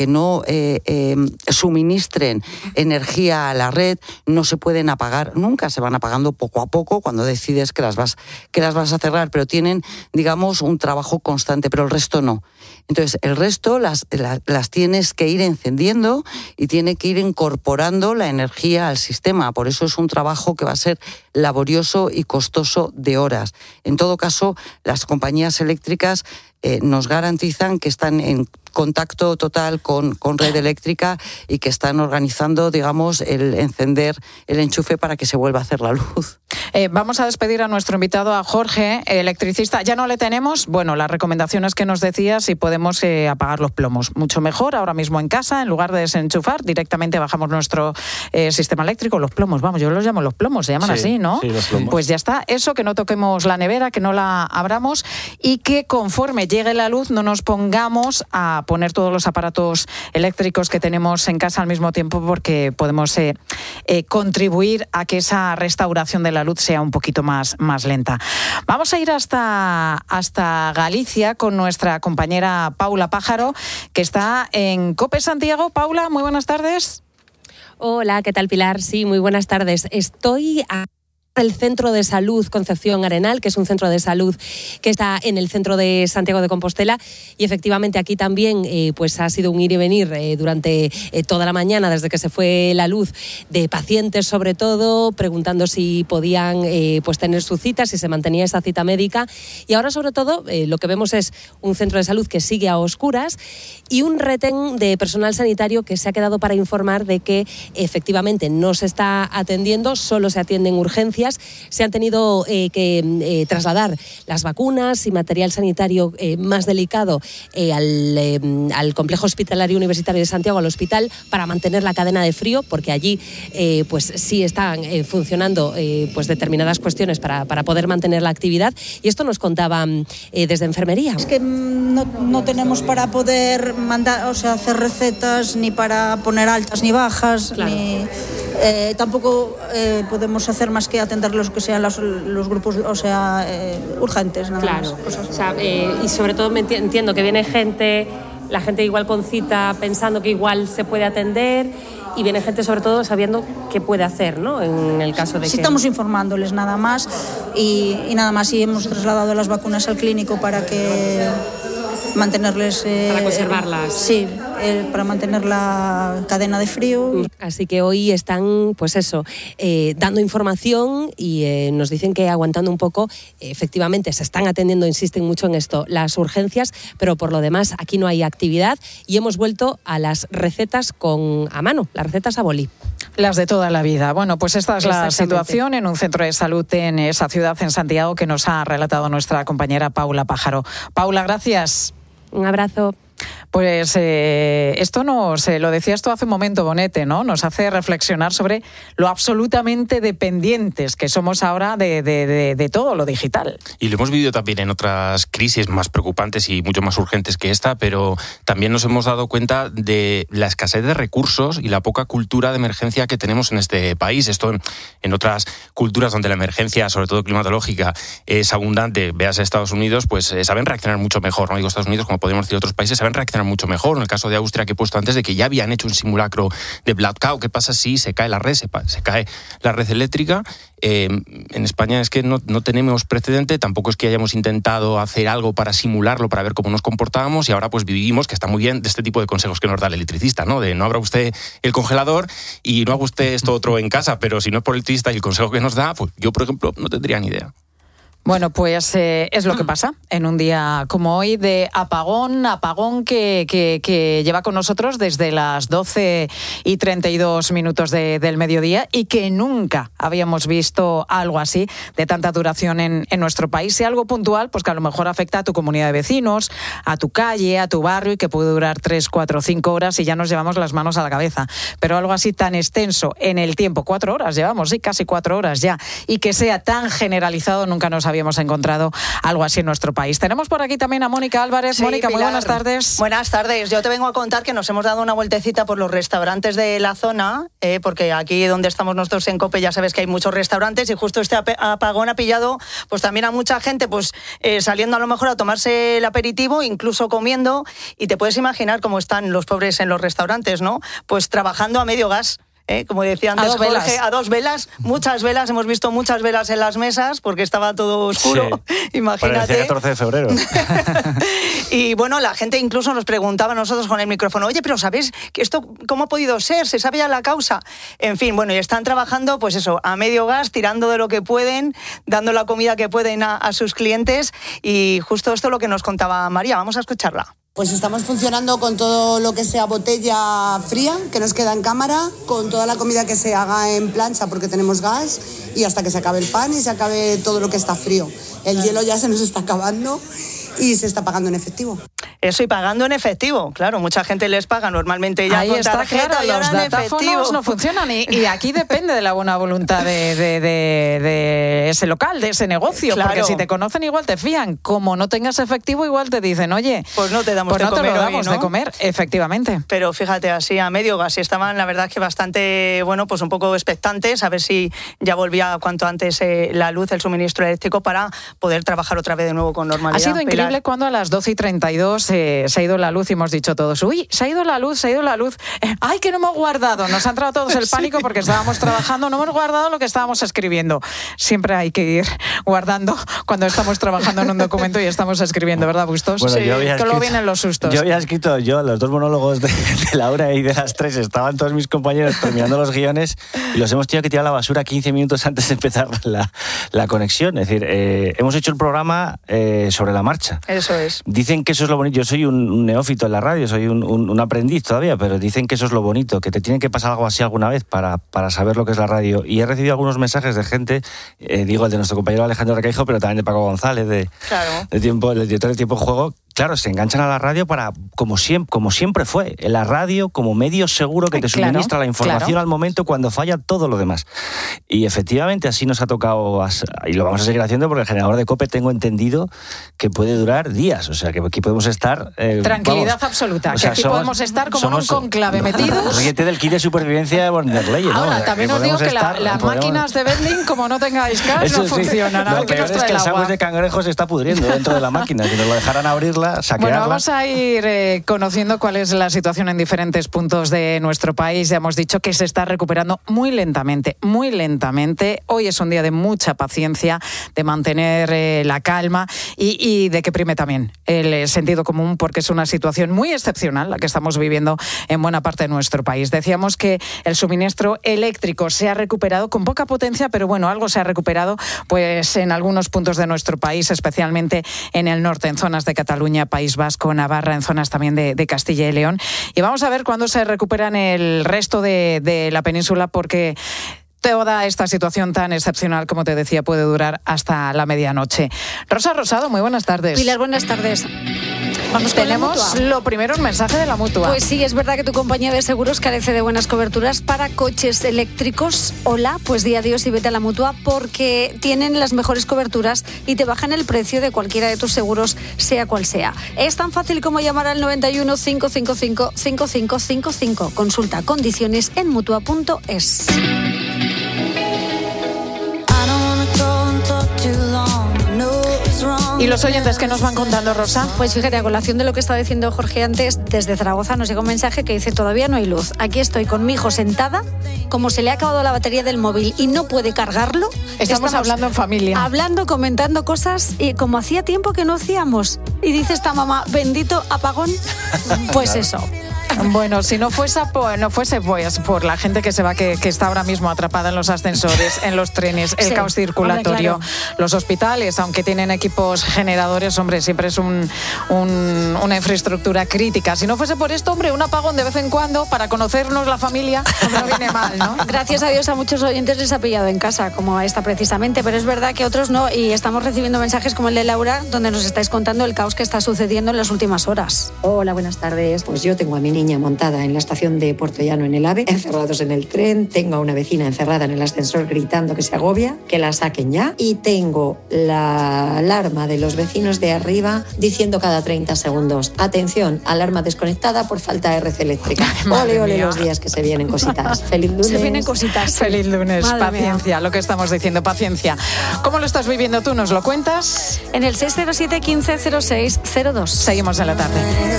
suministren energía a la red, no se pueden apagar nunca, se van apagando poco a poco cuando decides que las vas a cerrar, pero tienen, digamos, un trabajo constante, pero el resto no. Entonces, el resto las tienes que ir encendiendo y tiene que ir incorporando la energía al sistema. Por eso es un trabajo que va a ser laborioso y costoso de horas. En todo caso, las compañías eléctricas nos garantizan que están en contacto total con Red Eléctrica y que están organizando, digamos, el encender el enchufe para que se vuelva a hacer la luz. Vamos a despedir a nuestro invitado, a Jorge, electricista. ¿Ya no le tenemos? Bueno, las recomendaciones que nos decía, si podemos apagar los plomos. Mucho mejor, ahora mismo en casa, en lugar de desenchufar, directamente bajamos nuestro sistema eléctrico. Los plomos, vamos, yo los llamo los plomos, se llaman así, ¿no? Sí, los plomos. Pues ya está, eso, que no toquemos la nevera, que no la abramos y que conforme llegue la luz no nos pongamos a poner todos los aparatos eléctricos que tenemos en casa al mismo tiempo, porque podemos contribuir a que esa restauración de la luz sea un poquito más lenta. Vamos a ir hasta Galicia con nuestra compañera Paula Pájaro, que está en COPE Santiago. Paula, muy buenas tardes. Hola, ¿qué tal, Pilar? Sí, muy buenas tardes. Estoy el Centro de Salud Concepción Arenal, que es un centro de salud que está en el centro de Santiago de Compostela, y efectivamente aquí también pues ha sido un ir y venir durante toda la mañana desde que se fue la luz, de pacientes sobre todo preguntando si podían pues tener su cita, si se mantenía esa cita médica, y ahora sobre todo lo que vemos es un centro de salud que sigue a oscuras y un retén de personal sanitario que se ha quedado para informar de que efectivamente no se está atendiendo, solo se atienden urgencias. Se han tenido que trasladar las vacunas y material sanitario más delicado al complejo hospitalario universitario de Santiago, al hospital, para mantener la cadena de frío, porque allí pues sí están funcionando pues determinadas cuestiones para poder mantener la actividad. Y esto nos contaban desde enfermería. Es que no tenemos para poder mandar, o sea, hacer recetas, ni para poner altas ni bajas, claro. Ni tampoco podemos hacer más que atender los que sean los grupos, o sea, urgentes, nada claro. Más. O sea, y sobre todo entiendo que viene gente, la gente igual con cita pensando que igual se puede atender, y viene gente sobre todo sabiendo qué puede hacer, ¿no? En el caso de sí, que... estamos informándoles nada más y nada más, y hemos trasladado las vacunas al clínico para que mantenerles... para conservarlas. Sí, para mantener la cadena de frío. Así que hoy están, pues eso, dando información y nos dicen que aguantando un poco, efectivamente se están atendiendo, insisten mucho en esto, las urgencias, pero por lo demás aquí no hay actividad y hemos vuelto a las recetas a mano, las recetas a boli. Las de toda la vida. Bueno, pues esta es la situación en un centro de salud en esa ciudad, en Santiago, que nos ha relatado nuestra compañera Paula Pájaro. Paula, gracias. Un abrazo. Pues esto lo decías tú hace un momento, Bonete, ¿no? Nos hace reflexionar sobre lo absolutamente dependientes que somos ahora de todo lo digital. Y lo hemos vivido también en otras crisis más preocupantes y mucho más urgentes que esta, pero también nos hemos dado cuenta de la escasez de recursos y la poca cultura de emergencia que tenemos en este país. Esto en otras culturas donde la emergencia, sobre todo climatológica, es abundante, veas Estados Unidos, pues saben reaccionar mucho mejor. No digo Estados Unidos, como podemos decir otros países, saben reaccionar mucho mejor. En el caso de Austria, que he puesto antes, de que ya habían hecho un simulacro de blackout. ¿Qué pasa si se cae la red, se cae la red eléctrica? En España es que no tenemos precedente, tampoco es que hayamos intentado hacer algo para simularlo, para ver cómo nos comportábamos, y ahora pues vivimos, que está muy bien, de este tipo de consejos que nos da el electricista, ¿no? De no abra usted el congelador y no haga usted esto otro en casa, pero si no es por el electricista y el consejo que nos da, pues yo, por ejemplo, no tendría ni idea. Bueno, pues es lo que pasa en un día como hoy de apagón que lleva con nosotros desde las 12:32 del mediodía y que nunca habíamos visto algo así de tanta duración en nuestro país. Y algo puntual, pues que a lo mejor afecta a tu comunidad de vecinos, a tu calle, a tu barrio y que puede durar 3, 4, 5 horas y ya nos llevamos las manos a la cabeza. Pero algo así tan extenso en el tiempo, 4 horas llevamos, sí, casi 4 horas ya, y que sea tan generalizado, nunca nos habíamos encontrado algo así en nuestro país. Tenemos por aquí también a Mónica Álvarez. Sí, Mónica, Pilar, muy buenas tardes. Buenas tardes. Yo te vengo a contar que nos hemos dado una vueltecita por los restaurantes de la zona, porque aquí donde estamos nosotros en COPE ya sabes que hay muchos restaurantes y justo este apagón ha pillado pues también a mucha gente pues saliendo a lo mejor a tomarse el aperitivo, incluso comiendo, y te puedes imaginar cómo están los pobres en los restaurantes, ¿no? Pues trabajando a medio gas. Como decía antes Jorge, a 2 velas, muchas velas, hemos visto muchas velas en las mesas porque estaba todo oscuro, sí, imagínate. Parecía 14 de febrero. Y bueno, la gente incluso nos preguntaba a nosotros con el micrófono, oye, pero ¿sabéis que esto cómo ha podido ser? ¿Se sabe ya la causa? En fin, bueno, y están trabajando, pues eso, a medio gas, tirando de lo que pueden, dando la comida que pueden a sus clientes, y justo esto es lo que nos contaba María. Vamos a escucharla. Pues estamos funcionando con todo lo que sea botella fría, que nos queda en cámara, con toda la comida que se haga en plancha porque tenemos gas, y hasta que se acabe el pan y se acabe todo lo que está frío. El hielo ya se nos está acabando y se está pagando en efectivo. Eso, y pagando en efectivo, claro, mucha gente les paga normalmente ya ahí con está, tarjeta, claro, y los ahora en datáfonos efectivo. no funcionan y aquí depende de la buena voluntad de ese local, de ese negocio, claro. Porque si te conocen igual te fían, como no tengas efectivo igual te dicen, oye, pues no te damos pues de no comer te lo hoy, damos ¿no? de comer, efectivamente. Pero fíjate, así a medio gas, y estaban la verdad que bastante, bueno, pues un poco expectantes a ver si ya volvía cuanto antes la luz, el suministro eléctrico para poder trabajar otra vez de nuevo con normalidad. Ha sido increíble Pilar. Cuando a las 12:32 se ha ido la luz y hemos dicho todos, uy, se ha ido la luz, ay, que no hemos guardado, nos ha entrado a todos el pánico porque estábamos trabajando, no hemos guardado lo que estábamos escribiendo. Siempre hay que ir guardando cuando estamos trabajando en un documento y estamos escribiendo, ¿verdad, Bustos? Bueno, sí, que luego vienen los sustos. Yo había escrito, los 2 monólogos de Laura y de las 3, estaban todos mis compañeros terminando los guiones y los hemos tenido que tirar a la basura 15 minutos antes de empezar la conexión. Es decir, hemos hecho el programa sobre la marcha. Eso es. Dicen que eso es lo bonito. Yo soy un neófito en la radio, soy un aprendiz todavía, pero dicen que eso es lo bonito, que te tiene que pasar algo así alguna vez para saber lo que es la radio. Y he recibido algunos mensajes de gente, digo el de nuestro compañero Alejandro Requeijo, pero también de Paco González, el director de Tiempo de Juego. Claro, se enganchan a la radio para, como siempre fue, la radio como medio seguro que te suministra la información al momento, cuando falla todo lo demás. Y efectivamente así nos ha tocado, y lo vamos a seguir haciendo porque el generador de COPE tengo entendido que puede durar días, o sea que aquí podemos estar... tranquilidad absoluta, que aquí podemos estar como en un conclave metidos. Ríete del kit de supervivencia de Borderley, ¿no? Ahora, también os digo que las máquinas de vending, como no tengáis gas, no funcionan. Lo peor es que el sándwich de cangrejo se está pudriendo dentro de la máquina, si nos lo dejaran abrirlo saquearla. Bueno, vamos a ir conociendo cuál es la situación en diferentes puntos de nuestro país. Ya hemos dicho que se está recuperando muy lentamente, muy lentamente. Hoy es un día de mucha paciencia, de mantener la calma y de que prime también el sentido común, porque es una situación muy excepcional la que estamos viviendo en buena parte de nuestro país. Decíamos que el suministro eléctrico se ha recuperado con poca potencia, pero bueno, algo se ha recuperado pues en algunos puntos de nuestro país, especialmente en el norte, en zonas de Cataluña, País Vasco, Navarra, en zonas también de Castilla y León. Y vamos a ver cuándo se recuperan el resto de la península, porque toda esta situación tan excepcional, como te decía, puede durar hasta la medianoche. Rosa Rosado, muy buenas tardes. Pilar, buenas tardes. Vamos con Tenemos lo primero, un mensaje de la Mutua. Pues sí, es verdad que tu compañía de seguros carece de buenas coberturas para coches eléctricos. Hola, pues di adiós y vete a la Mutua, porque tienen las mejores coberturas y te bajan el precio de cualquiera de tus seguros, sea cual sea. Es tan fácil como llamar al 91 555 5555. Consulta condiciones en Mutua.es. ¿Y los oyentes qué nos van contando, Rosa? Pues fíjate, a colación de lo que estaba diciendo Jorge antes, desde Zaragoza nos llega un mensaje que dice: todavía no hay luz. Aquí estoy con mi hijo sentada, como se le ha acabado la batería del móvil y no puede cargarlo. Estamos hablando en familia. Hablando, comentando cosas, y como hacía tiempo que no hacíamos. Y dice esta mamá: bendito apagón. Pues claro. Eso. Bueno, si no fuese pues por la gente que se va, que está ahora mismo atrapada en los ascensores, en los trenes, el caos circulatorio, hombre, claro. Los hospitales, aunque tienen equipos generadores, hombre, siempre es una infraestructura crítica. Si no fuese por esto, hombre, un apagón de vez en cuando para conocernos la familia no viene mal, ¿no? Gracias a Dios a muchos oyentes les ha pillado en casa, como a esta precisamente, pero es verdad que otros no, y estamos recibiendo mensajes como el de Laura, donde nos estáis contando el caos que está sucediendo en las últimas horas. Hola, buenas tardes. Pues yo tengo a mi niña montada en la estación de Puerto Llano en el AVE, encerrados en el tren, tengo a una vecina encerrada en el ascensor gritando que se agobia, que la saquen ya, y tengo la alarma de los vecinos de arriba diciendo cada 30 segundos: atención, alarma desconectada por falta de red eléctrica. Ole, ole los días que se vienen cositas. Feliz lunes. Se vienen cositas. Feliz lunes. Madre paciencia, mía. Lo que estamos diciendo, paciencia. ¿Cómo lo estás viviendo tú? ¿Nos lo cuentas? En el 607 15 06 02. Seguimos en la tarde.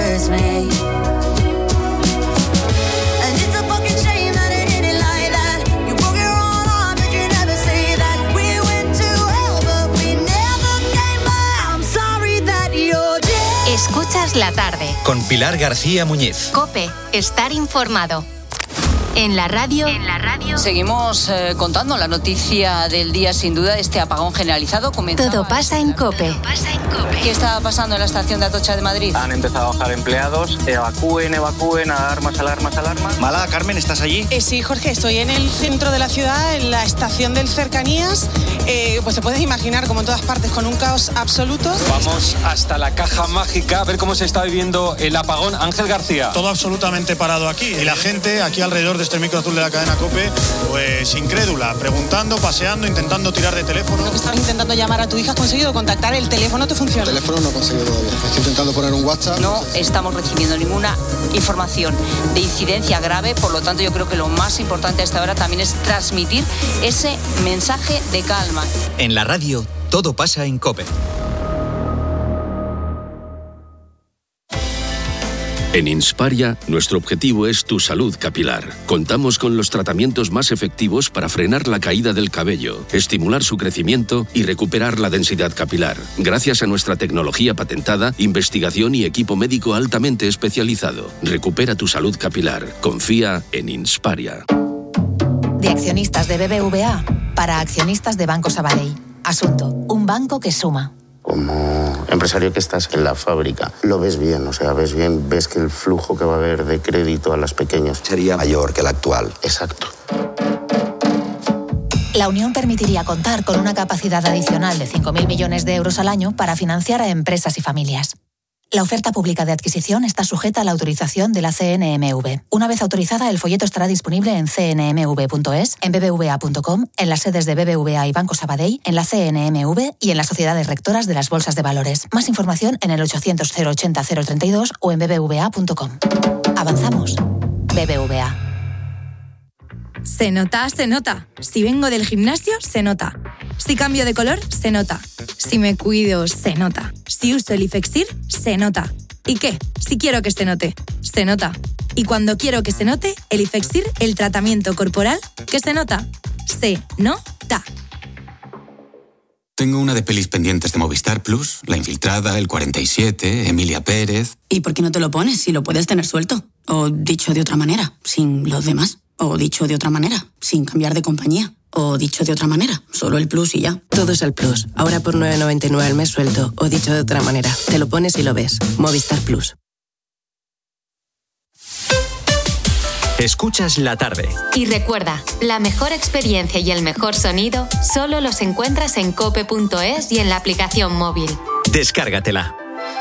Escuchas la tarde. Con Pilar García Muñiz. COPE. Estar informado. En la radio. Seguimos contando la noticia del día, sin duda, este apagón generalizado. Todo pasa en COPE. ¿Qué está pasando en la estación de Atocha de Madrid? Han empezado a bajar empleados. Evacúen, alarmas. Mala, Carmen, ¿estás allí? Sí, Jorge, estoy en el centro de la ciudad, en la estación del Cercanías. Pues te puedes imaginar, como en todas partes, con un caos absoluto. Vamos hasta la caja mágica a ver cómo se está viviendo el apagón. Ángel García. Todo absolutamente parado aquí. Y la gente aquí alrededor de este micro azul de la cadena COPE, pues incrédula, preguntando, paseando, intentando tirar de teléfono. Lo que estabas intentando llamar a tu hija, ¿has conseguido contactar? ¿El teléfono te funciona? El teléfono no he conseguido todavía. Estoy intentando poner un WhatsApp. No estamos recibiendo ninguna información de incidencia grave, por lo tanto yo creo que lo más importante a esta hora también es transmitir ese mensaje de calma. En la radio, todo pasa en COPE. En Insparia, nuestro objetivo es tu salud capilar. Contamos con los tratamientos más efectivos para frenar la caída del cabello, estimular su crecimiento y recuperar la densidad capilar. Gracias a nuestra tecnología patentada, investigación y equipo médico altamente especializado. Recupera tu salud capilar. Confía en Insparia. De accionistas de BBVA para accionistas de Banco Sabadell. Asunto: un banco que suma. Como empresario que estás en la fábrica, lo ves bien, ves que el flujo que va a haber de crédito a las pequeñas sería mayor que el actual. Exacto. La unión permitiría contar con una capacidad adicional de 5.000 millones de euros al año para financiar a empresas y familias. La oferta pública de adquisición está sujeta a la autorización de la CNMV. Una vez autorizada, el folleto estará disponible en cnmv.es, en bbva.com, en las sedes de BBVA y Banco Sabadell, en la CNMV y en las sociedades rectoras de las bolsas de valores. Más información en el 800 080 032 o en bbva.com. Avanzamos. BBVA. Se nota. Si vengo del gimnasio, se nota. Si cambio de color, se nota. Si me cuido, se nota. Si uso el Ifexir, se nota. ¿Y qué? Si quiero que se note, se nota. Y cuando quiero que se note, el Ifexir, el tratamiento corporal, que se nota. Se nota. Tengo una de pelis pendientes de Movistar Plus, La Infiltrada, El 47, Emilia Pérez... ¿Y por qué no te lo pones si lo puedes tener suelto? O dicho de otra manera, sin los demás. O dicho de otra manera, sin cambiar de compañía. O dicho de otra manera, solo el Plus y ya. Todo es el Plus. Ahora por 9,99 al mes suelto. O dicho de otra manera, te lo pones y lo ves. Movistar Plus. Escuchas la tarde. Y recuerda, la mejor experiencia y el mejor sonido solo los encuentras en cope.es y en la aplicación móvil. Descárgatela.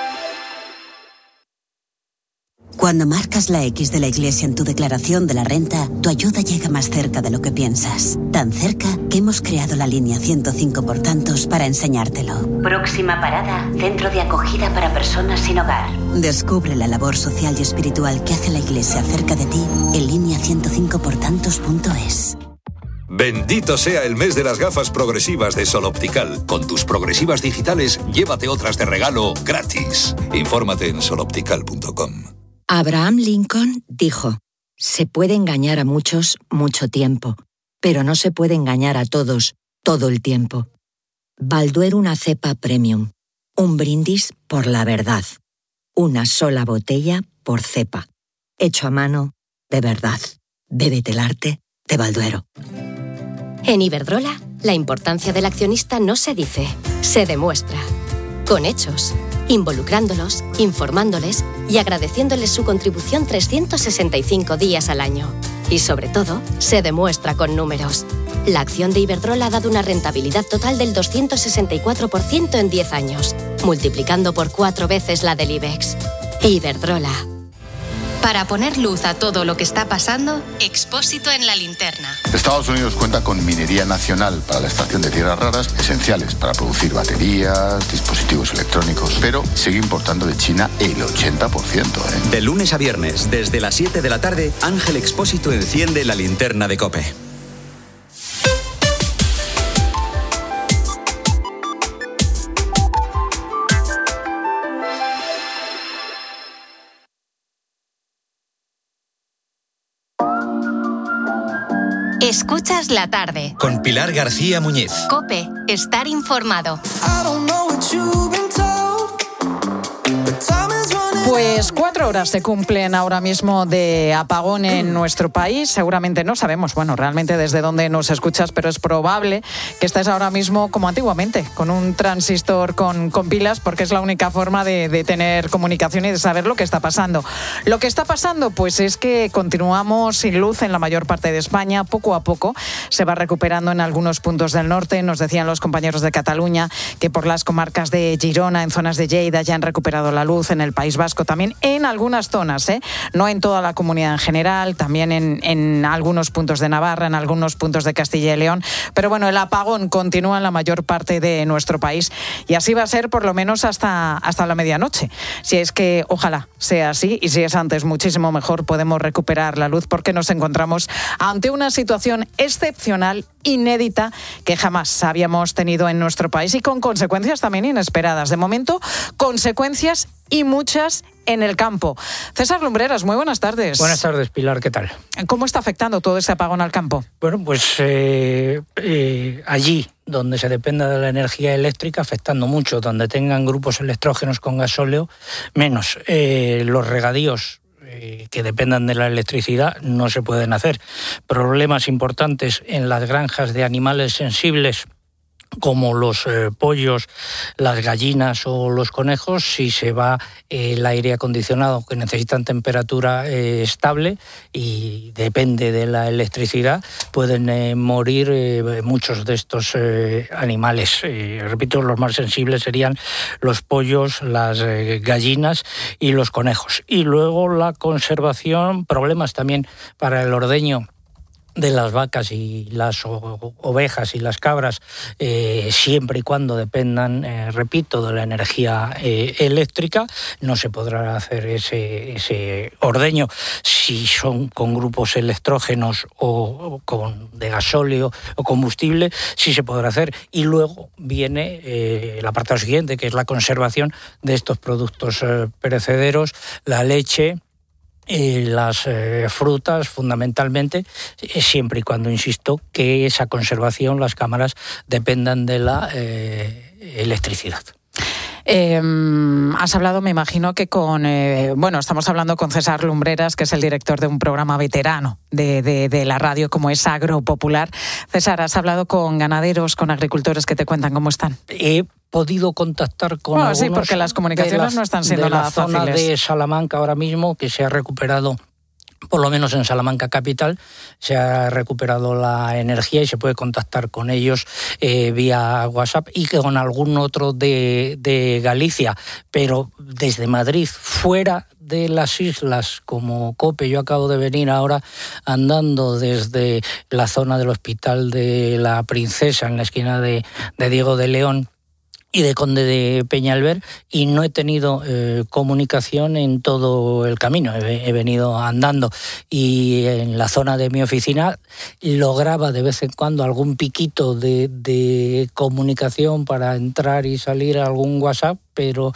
Cuando marcas la X de la Iglesia en tu declaración de la renta, tu ayuda llega más cerca de lo que piensas. Tan cerca que hemos creado la línea 105 por tantos para enseñártelo. Próxima parada, centro de acogida para personas sin hogar. Descubre la labor social y espiritual que hace la Iglesia cerca de ti en línea105portantos.es. Bendito sea el mes de las gafas progresivas de Sol Optical. Con tus progresivas digitales, llévate otras de regalo gratis. Infórmate en soloptical.com. Abraham Lincoln dijo: se puede engañar a muchos mucho tiempo, pero no se puede engañar a todos todo el tiempo. Balduero una cepa premium. Un brindis por la verdad. Una sola botella por cepa. Hecho a mano, de verdad. Bébete el arte de Balduero. En Iberdrola, la importancia del accionista no se dice, se demuestra. Con hechos, involucrándolos, informándoles y agradeciéndoles su contribución 365 días al año. Y sobre todo, se demuestra con números. La acción de Iberdrola ha dado una rentabilidad total del 264% en 10 años, multiplicando por 4 veces la del IBEX. Iberdrola. Para poner luz a todo lo que está pasando, Expósito en la linterna. Estados Unidos cuenta con minería nacional para la extracción de tierras raras, esenciales para producir baterías, dispositivos electrónicos, pero sigue importando de China el 80%. De lunes a viernes, desde las 7 de la tarde, Ángel Expósito enciende la linterna de COPE. Escuchas la tarde. Con Pilar García Muñiz. COPE, estar informado. Pues 4 horas se cumplen ahora mismo de apagón en nuestro país. Seguramente no sabemos, bueno, realmente desde dónde nos escuchas, pero es probable que estés ahora mismo como antiguamente, con un transistor con pilas, porque es la única forma de tener comunicación y de saber lo que está pasando. Lo que está pasando, pues es que continuamos sin luz en la mayor parte de España. Poco a poco se va recuperando en algunos puntos del norte. Nos decían los compañeros de Cataluña que por las comarcas de Girona, en zonas de Lleida, ya han recuperado la luz. En el País Vasco también, en algunas zonas, no en toda la comunidad en general, también en algunos puntos de Navarra, en algunos puntos de Castilla y León. Pero bueno, el apagón continúa en la mayor parte de nuestro país y así va a ser por lo menos hasta la medianoche. Si es que ojalá sea así, y si es antes muchísimo mejor, podemos recuperar la luz, porque nos encontramos ante una situación excepcional, inédita, que jamás habíamos tenido en nuestro país y con consecuencias también inesperadas. De momento, consecuencias y muchas en el campo. César Lumbreras, muy buenas tardes. Buenas tardes, Pilar, ¿qué tal? ¿Cómo está afectando todo ese apagón al campo? Bueno, pues allí donde se dependa de la energía eléctrica, afectando mucho, donde tengan grupos electrógenos con gasóleo, menos. Los regadíos que dependan de la electricidad no se pueden hacer. Problemas importantes en las granjas de animales sensibles, como los pollos, las gallinas o los conejos. Si se va el aire acondicionado, que necesitan temperatura estable y depende de la electricidad, pueden morir muchos de estos animales. Repito, los más sensibles serían los pollos, las gallinas y los conejos. Y luego la conservación, problemas también para el ordeño de las vacas y las ovejas y las cabras, siempre y cuando dependan, repito, de la energía eléctrica. No se podrá hacer ese ordeño si son con grupos electrógenos o con de gasóleo o combustible, sí se podrá hacer. Y luego viene el apartado siguiente, que es la conservación de estos productos perecederos, la leche, las frutas fundamentalmente, siempre y cuando, insisto, que esa conservación, las cámaras, dependan de la electricidad. Has hablado, me imagino, que estamos hablando con César Lumbreras, que es el director de un programa veterano de la radio como es Agropopular. César, has hablado con ganaderos, con agricultores que te cuentan cómo están. He podido contactar con algunos. Sí, porque las comunicaciones no están siendo nada fáciles. De la zona de Salamanca ahora mismo, que se ha recuperado, por lo menos en Salamanca capital, se ha recuperado la energía y se puede contactar con ellos vía WhatsApp, y con algún otro de Galicia, pero desde Madrid, fuera de las islas como Cope. Yo acabo de venir ahora andando desde la zona del Hospital de la Princesa, en la esquina de Diego de León y de Conde de Peñalver, y no he tenido comunicación en todo el camino. He venido andando, y en la zona de mi oficina lograba de vez en cuando algún piquito de comunicación para entrar y salir a algún WhatsApp, pero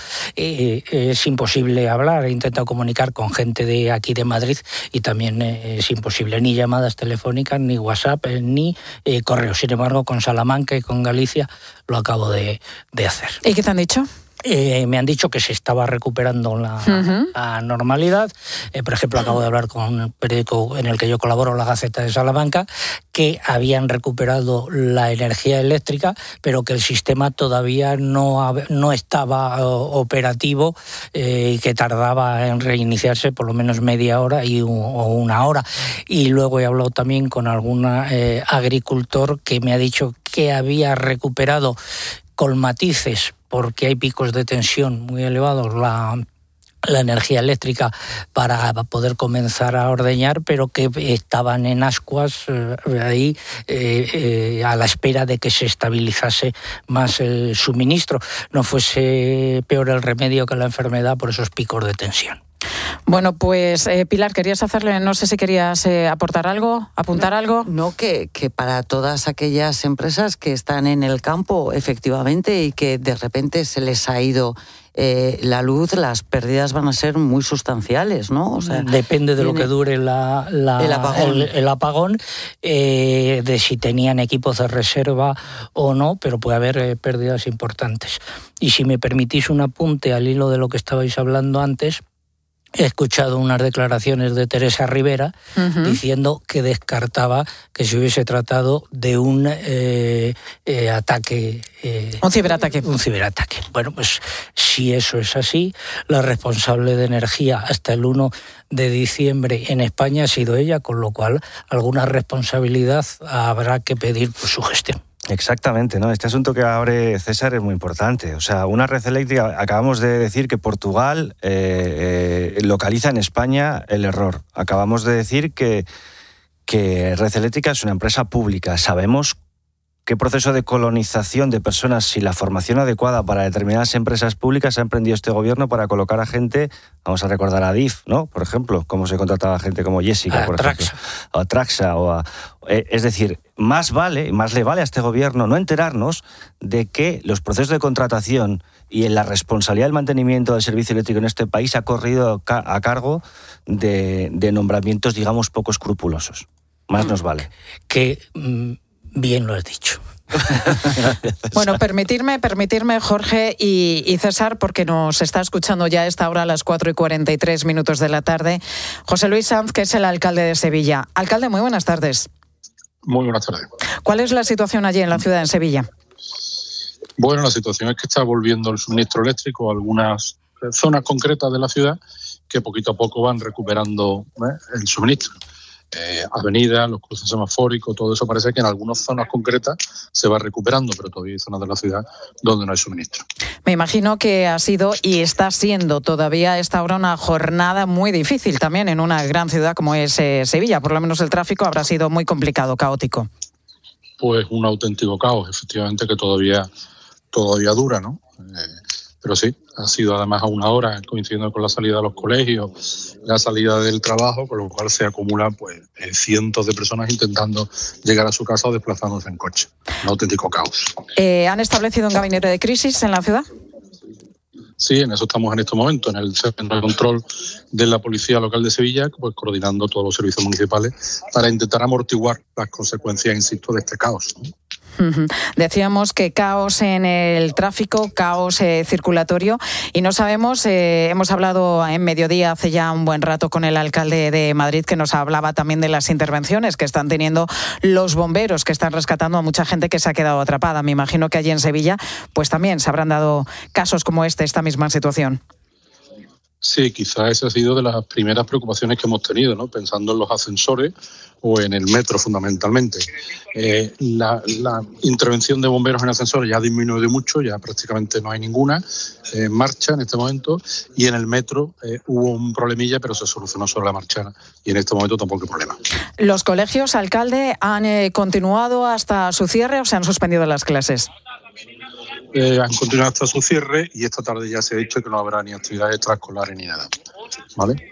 es imposible hablar. He intentado comunicar con gente de aquí de Madrid y también es imposible, ni llamadas telefónicas, ni WhatsApp, ni correo. Sin embargo, con Salamanca y con Galicia lo acabo de hacer. ¿Y qué te han dicho? Me han dicho que se estaba recuperando la normalidad. Por ejemplo, acabo de hablar con un periódico en el que yo colaboro, La Gaceta de Salamanca, que habían recuperado la energía eléctrica, pero que el sistema todavía no estaba operativo, y que tardaba en reiniciarse por lo menos media hora o una hora. Y luego he hablado también con algún agricultor que me ha dicho que había recuperado con matices, porque hay picos de tensión muy elevados, la energía eléctrica para poder comenzar a ordeñar, pero que estaban en ascuas ahí a la espera de que se estabilizase más el suministro, no fuese peor el remedio que la enfermedad por esos picos de tensión. Bueno, pues Pilar, querías hacerle, no sé si querías aportar algo, apuntar algo. No, que para todas aquellas empresas que están en el campo, efectivamente, y que de repente se les ha ido la luz, las pérdidas van a ser muy sustanciales, ¿no? O sea, depende de lo que dure el apagón, de si tenían equipos de reserva o no, pero puede haber pérdidas importantes. Y si me permitís un apunte al hilo de lo que estabais hablando antes, he escuchado unas declaraciones de Teresa Rivera diciendo que descartaba que se hubiese tratado de un ataque. Un ciberataque. Un ciberataque. Bueno, pues si eso es así, la responsable de energía hasta el 1 de diciembre en España ha sido ella, con lo cual alguna responsabilidad habrá que pedir por su gestión. Exactamente, ¿no? Este asunto que abre César es muy importante. O sea, una red eléctrica, acabamos de decir que Portugal localiza en España el error. Acabamos de decir que Red Eléctrica es una empresa pública. Sabemos qué proceso de colonización de personas y la formación adecuada para determinadas empresas públicas ha emprendido este gobierno para colocar a gente, vamos a recordar a DIF, ¿no? Por ejemplo, cómo se contrataba a gente como Jessica, por ejemplo, o a Traxa, es decir, más le vale a este gobierno no enterarnos de que los procesos de contratación y la responsabilidad del mantenimiento del servicio eléctrico en este país ha corrido a cargo de nombramientos, digamos, poco escrupulosos. Más nos vale. Que bien lo has dicho. Bueno, permitirme, Jorge y César, porque nos está escuchando ya a esta hora, a las 4:43 de la tarde, José Luis Sanz, que es el alcalde de Sevilla. Alcalde, muy buenas tardes. Muy buenas tardes. ¿Cuál es la situación allí en la ciudad de Sevilla? Bueno, la situación es que está volviendo el suministro eléctrico a algunas zonas concretas de la ciudad que poquito a poco van recuperando el suministro. avenidas, los cruces semafóricos, todo eso parece que en algunas zonas concretas se va recuperando, pero todavía hay zonas de la ciudad donde no hay suministro. Me imagino que ha sido y está siendo todavía a esta hora una jornada muy difícil también en una gran ciudad como es Sevilla. Por lo menos el tráfico habrá sido muy complicado, caótico. Pues un auténtico caos, efectivamente, que todavía dura, ¿no? Pero sí, ha sido además a una hora, coincidiendo con la salida de los colegios, la salida del trabajo, con lo cual se acumulan pues cientos de personas intentando llegar a su casa o desplazándose en coche. Un auténtico caos. ¿Han establecido un gabinete de crisis en la ciudad? Sí, en eso estamos en este momento, en el centro de control de la Policía Local de Sevilla, pues coordinando todos los servicios municipales para intentar amortiguar las consecuencias, insisto, de este caos, ¿no? Decíamos que caos en el tráfico, caos circulatorio, y no sabemos, hemos hablado en Mediodía hace ya un buen rato con el alcalde de Madrid, que nos hablaba también de las intervenciones que están teniendo los bomberos, que están rescatando a mucha gente que se ha quedado atrapada. Me imagino que allí en Sevilla pues también se habrán dado casos como esta misma situación. Sí, quizás esa ha sido de las primeras preocupaciones que hemos tenido, ¿no? Pensando en los ascensores o en el metro fundamentalmente. La intervención de bomberos en ascensores ya ha disminuido mucho, ya prácticamente no hay ninguna en marcha en este momento, y en el metro hubo un problemilla, pero se solucionó sobre la marcha y en este momento tampoco hay problema. ¿Los colegios, alcalde, han continuado hasta su cierre o se han suspendido las clases? Han continuado hasta su cierre y esta tarde ya se ha dicho que no habrá ni actividades extraescolares ni nada, ¿vale?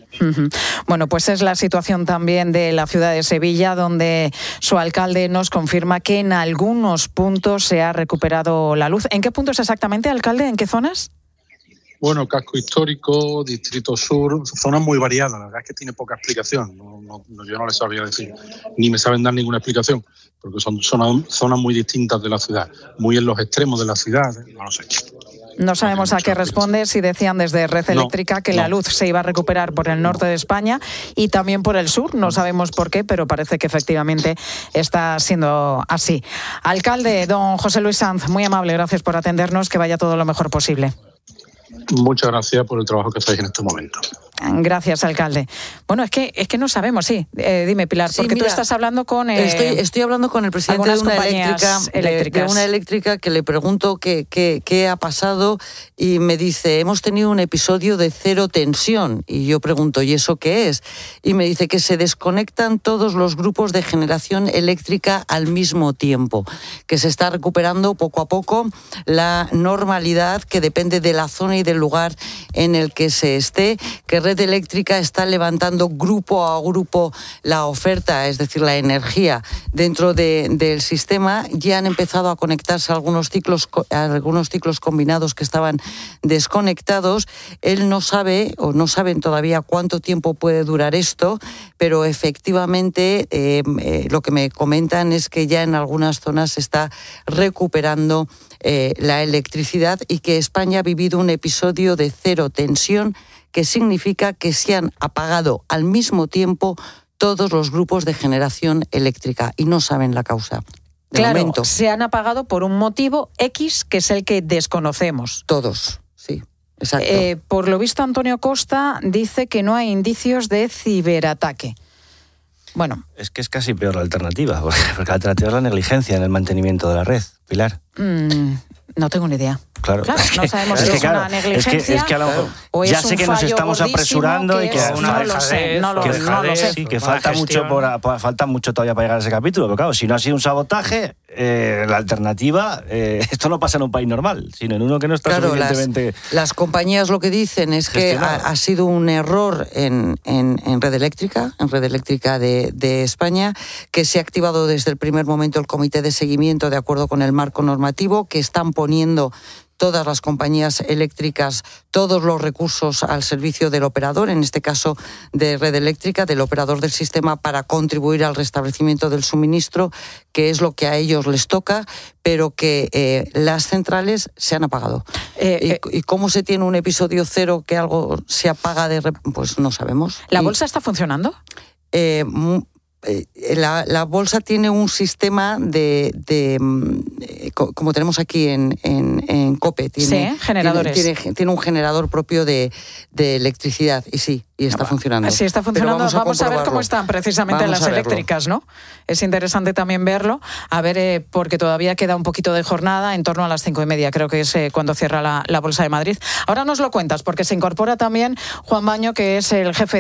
Bueno, pues es la situación también de la ciudad de Sevilla, donde su alcalde nos confirma que en algunos puntos se ha recuperado la luz. ¿En qué puntos exactamente, alcalde? ¿En qué zonas? Bueno, casco histórico, distrito sur, zonas muy variadas. La verdad es que tiene poca explicación. Yo no les sabría decir, ni me saben dar ninguna explicación, porque son zonas muy distintas de la ciudad, muy en los extremos de la ciudad, no lo sé. No sabemos a qué responde, si decían desde Red Eléctrica que la luz se iba a recuperar por el norte de España y también por el sur. No sabemos por qué, pero parece que efectivamente está siendo así. Alcalde, don José Luis Sanz, muy amable, gracias por atendernos, que vaya todo lo mejor posible. Muchas gracias por el trabajo que hacéis en este momento. Gracias, alcalde. Bueno, es que no sabemos, sí. Dime, Pilar, sí, porque mira, tú estás hablando con... Estoy hablando con el presidente de una eléctrica que le pregunto qué ha pasado y me dice, hemos tenido un episodio de cero tensión. Y yo pregunto, ¿y eso qué es? Y me dice que se desconectan todos los grupos de generación eléctrica al mismo tiempo, que se está recuperando poco a poco la normalidad, que depende de la zona y del lugar en el que se esté, que Red Eléctrica está levantando grupo a grupo la oferta, es decir, la energía dentro del sistema. Ya han empezado a conectarse algunos ciclos combinados que estaban desconectados. Él no sabe, o no saben todavía cuánto tiempo puede durar esto, pero efectivamente lo que me comentan es que ya en algunas zonas se está recuperando la electricidad y que España ha vivido un episodio de cero tensión, que significa que se han apagado al mismo tiempo todos los grupos de generación eléctrica y no saben la causa. Claro, momento. Se han apagado por un motivo X, que es el que desconocemos. Todos, sí, exacto. Por lo visto, Antonio Costa dice que no hay indicios de ciberataque. Bueno. Es que es casi peor la alternativa, porque la alternativa es la negligencia en el mantenimiento de la red, Pilar. No tengo ni idea. Claro, no sabemos si es una negligencia es que a lo mejor, o ya es sé que nos estamos apresurando y que no lo sé. Sí, que falta mucho todavía para llegar a ese capítulo, pero claro, si no ha sido un sabotaje, la alternativa, esto no pasa en un país normal, sino en uno que no está suficientemente... Las compañías lo que dicen es que ha sido un error en Red Eléctrica, de España, que se ha activado desde el primer momento el comité de seguimiento de acuerdo con el marco normativo, que están poniendo todas las compañías eléctricas todos los recursos al servicio del operador, en este caso de Red Eléctrica, del operador del sistema, para contribuir al restablecimiento del suministro, que es lo que a ellos les toca, pero que las centrales se han apagado. ¿Y cómo se tiene un episodio cero que algo se apaga pues no sabemos. ¿La bolsa está funcionando? la bolsa tiene un sistema como tenemos aquí en COPE. Tiene generadores. Tiene un generador propio de electricidad y está funcionando. Sí, está funcionando. Vamos a ver cómo están precisamente las eléctricas, ¿no? Es interesante también verlo, a ver, porque todavía queda un poquito de jornada, en torno a las 5:30, creo que es cuando cierra la Bolsa de Madrid. Ahora nos lo cuentas, porque se incorpora también Juan Baño, que es el jefe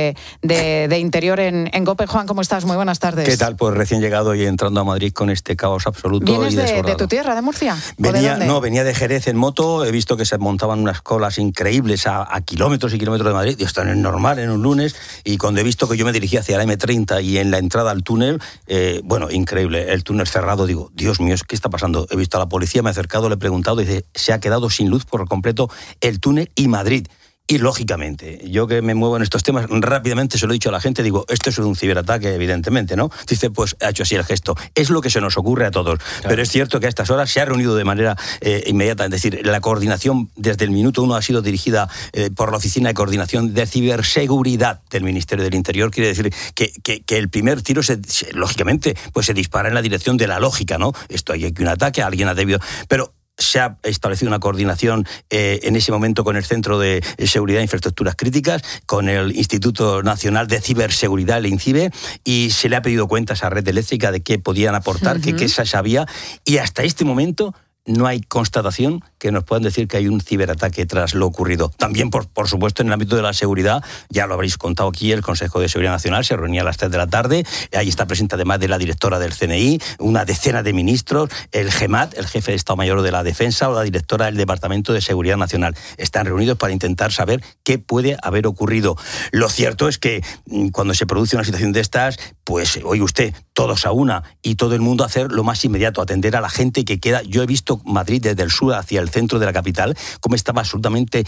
de Interior en COPE. Juan, ¿cómo estás? Muy buenas tardes. ¿Qué tal? Pues recién llegado y entrando a Madrid con este caos absoluto. ¿Vienes y desbordado. de tu tierra, de Murcia? Venía de Jerez en moto. He visto que se montaban unas colas increíbles a kilómetros y kilómetros de Madrid. Y esto no es normal en un lunes. Y cuando he visto que yo me dirigía hacia la M30 y en la entrada al túnel, increíble, el túnel cerrado, digo, Dios mío, ¿qué está pasando? He visto a la policía, me he acercado, le he preguntado, y dice, se ha quedado sin luz por completo el túnel y Madrid. Y lógicamente, yo que me muevo en estos temas, rápidamente se lo he dicho a la gente, digo, esto es un ciberataque, evidentemente, ¿no? Dice, pues ha hecho así el gesto. Es lo que se nos ocurre a todos. Claro. Pero es cierto que a estas horas se ha reunido de manera inmediata. Es decir, la coordinación desde el minuto 1 ha sido dirigida por la Oficina de Coordinación de Ciberseguridad del Ministerio del Interior. Quiere decir que el primer tiro, lógicamente, pues se dispara en la dirección de la lógica, ¿no? Esto hay aquí un ataque, alguien ha debido... Pero se ha establecido una coordinación en ese momento con el Centro de Seguridad e Infraestructuras Críticas, con el Instituto Nacional de Ciberseguridad, el INCIBE, y se le ha pedido cuentas a Red Eléctrica de qué podían aportar, qué se sabía, y hasta este momento no hay constatación que nos puedan decir que hay un ciberataque tras lo ocurrido. También, por supuesto, en el ámbito de la seguridad, ya lo habréis contado aquí, el Consejo de Seguridad Nacional se reunía a las 3 de la tarde, ahí está presente además de la directora del CNI, una decena de ministros, el GEMAT, el jefe de Estado Mayor de la Defensa, o la directora del Departamento de Seguridad Nacional. Están reunidos para intentar saber qué puede haber ocurrido. Lo cierto es que cuando se produce una situación de estas, pues, oye usted, todos a una, y todo el mundo hacer lo más inmediato, atender a la gente que queda. Yo he visto Madrid desde el sur hacia el centro de la capital, como estaba absolutamente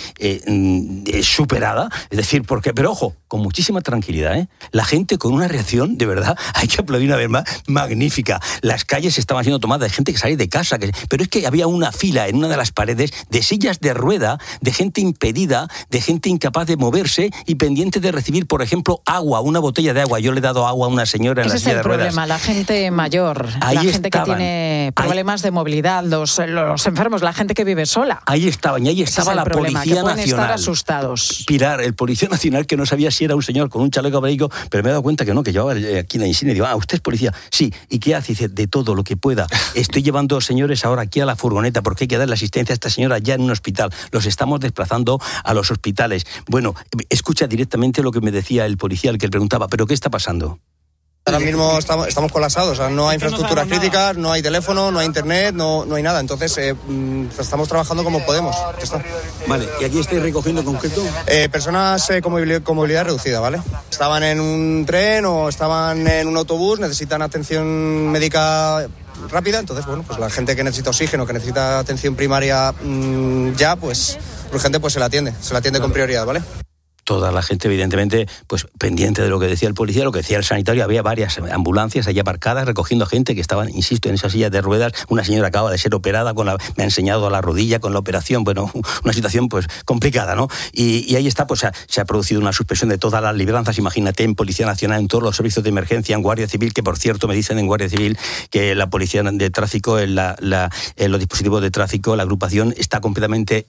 superada, es decir, pero ojo, con muchísima tranquilidad, ¿eh? La gente con una reacción, de verdad, hay que aplaudir una vez más, magnífica. Las calles estaban siendo tomadas de gente que salía de casa, pero es que había una fila en una de las paredes de sillas de rueda, de gente impedida, de gente incapaz de moverse y pendiente de recibir, por ejemplo, agua, una botella de agua. Yo le he dado agua a una señora en la silla de ruedas. Ese es el problema, la gente mayor, la gente que tiene problemas de movilidad, los enfermos, la gente que vive sola. Ahí estaban, y ahí estaba la Policía Nacional. Estar asustados. Pilar, el Policía Nacional, que no sabía si era un señor con un chaleco abrigo, pero me he dado cuenta que no, que llevaba aquí la insignia. Y digo, ¿usted es policía? Sí. ¿Y qué hace? Dice, de todo lo que pueda. Estoy llevando señores ahora aquí a la furgoneta porque hay que darle asistencia a esta señora ya en un hospital. Los estamos desplazando a los hospitales. Bueno, escucha directamente lo que me decía el policía, el que le preguntaba, ¿pero qué está pasando? Ahora mismo estamos colapsados, o sea, no hay infraestructuras críticas, no hay teléfono, no hay internet, no hay nada. Entonces, estamos trabajando como podemos. Vale, ¿y aquí estáis recogiendo en concreto? Personas con movilidad reducida, ¿vale? Estaban en un tren o estaban en un autobús, necesitan atención médica rápida. Entonces, bueno, pues la gente que necesita oxígeno, que necesita atención primaria ya, pues urgente, pues se la atiende con prioridad, ¿vale? Toda la gente, evidentemente, pues pendiente de lo que decía el policía, lo que decía el sanitario. Había varias ambulancias allí aparcadas recogiendo a gente que estaban, insisto, en esas sillas de ruedas. Una señora acaba de ser operada, me ha enseñado a la rodilla con la operación. Bueno, una situación pues complicada, ¿no? Y ahí está, pues se ha producido una suspensión de todas las libranzas. Imagínate, en Policía Nacional, en todos los servicios de emergencia, en Guardia Civil, que por cierto me dicen en Guardia Civil que la Policía de Tráfico, en los dispositivos de tráfico, la agrupación está completamente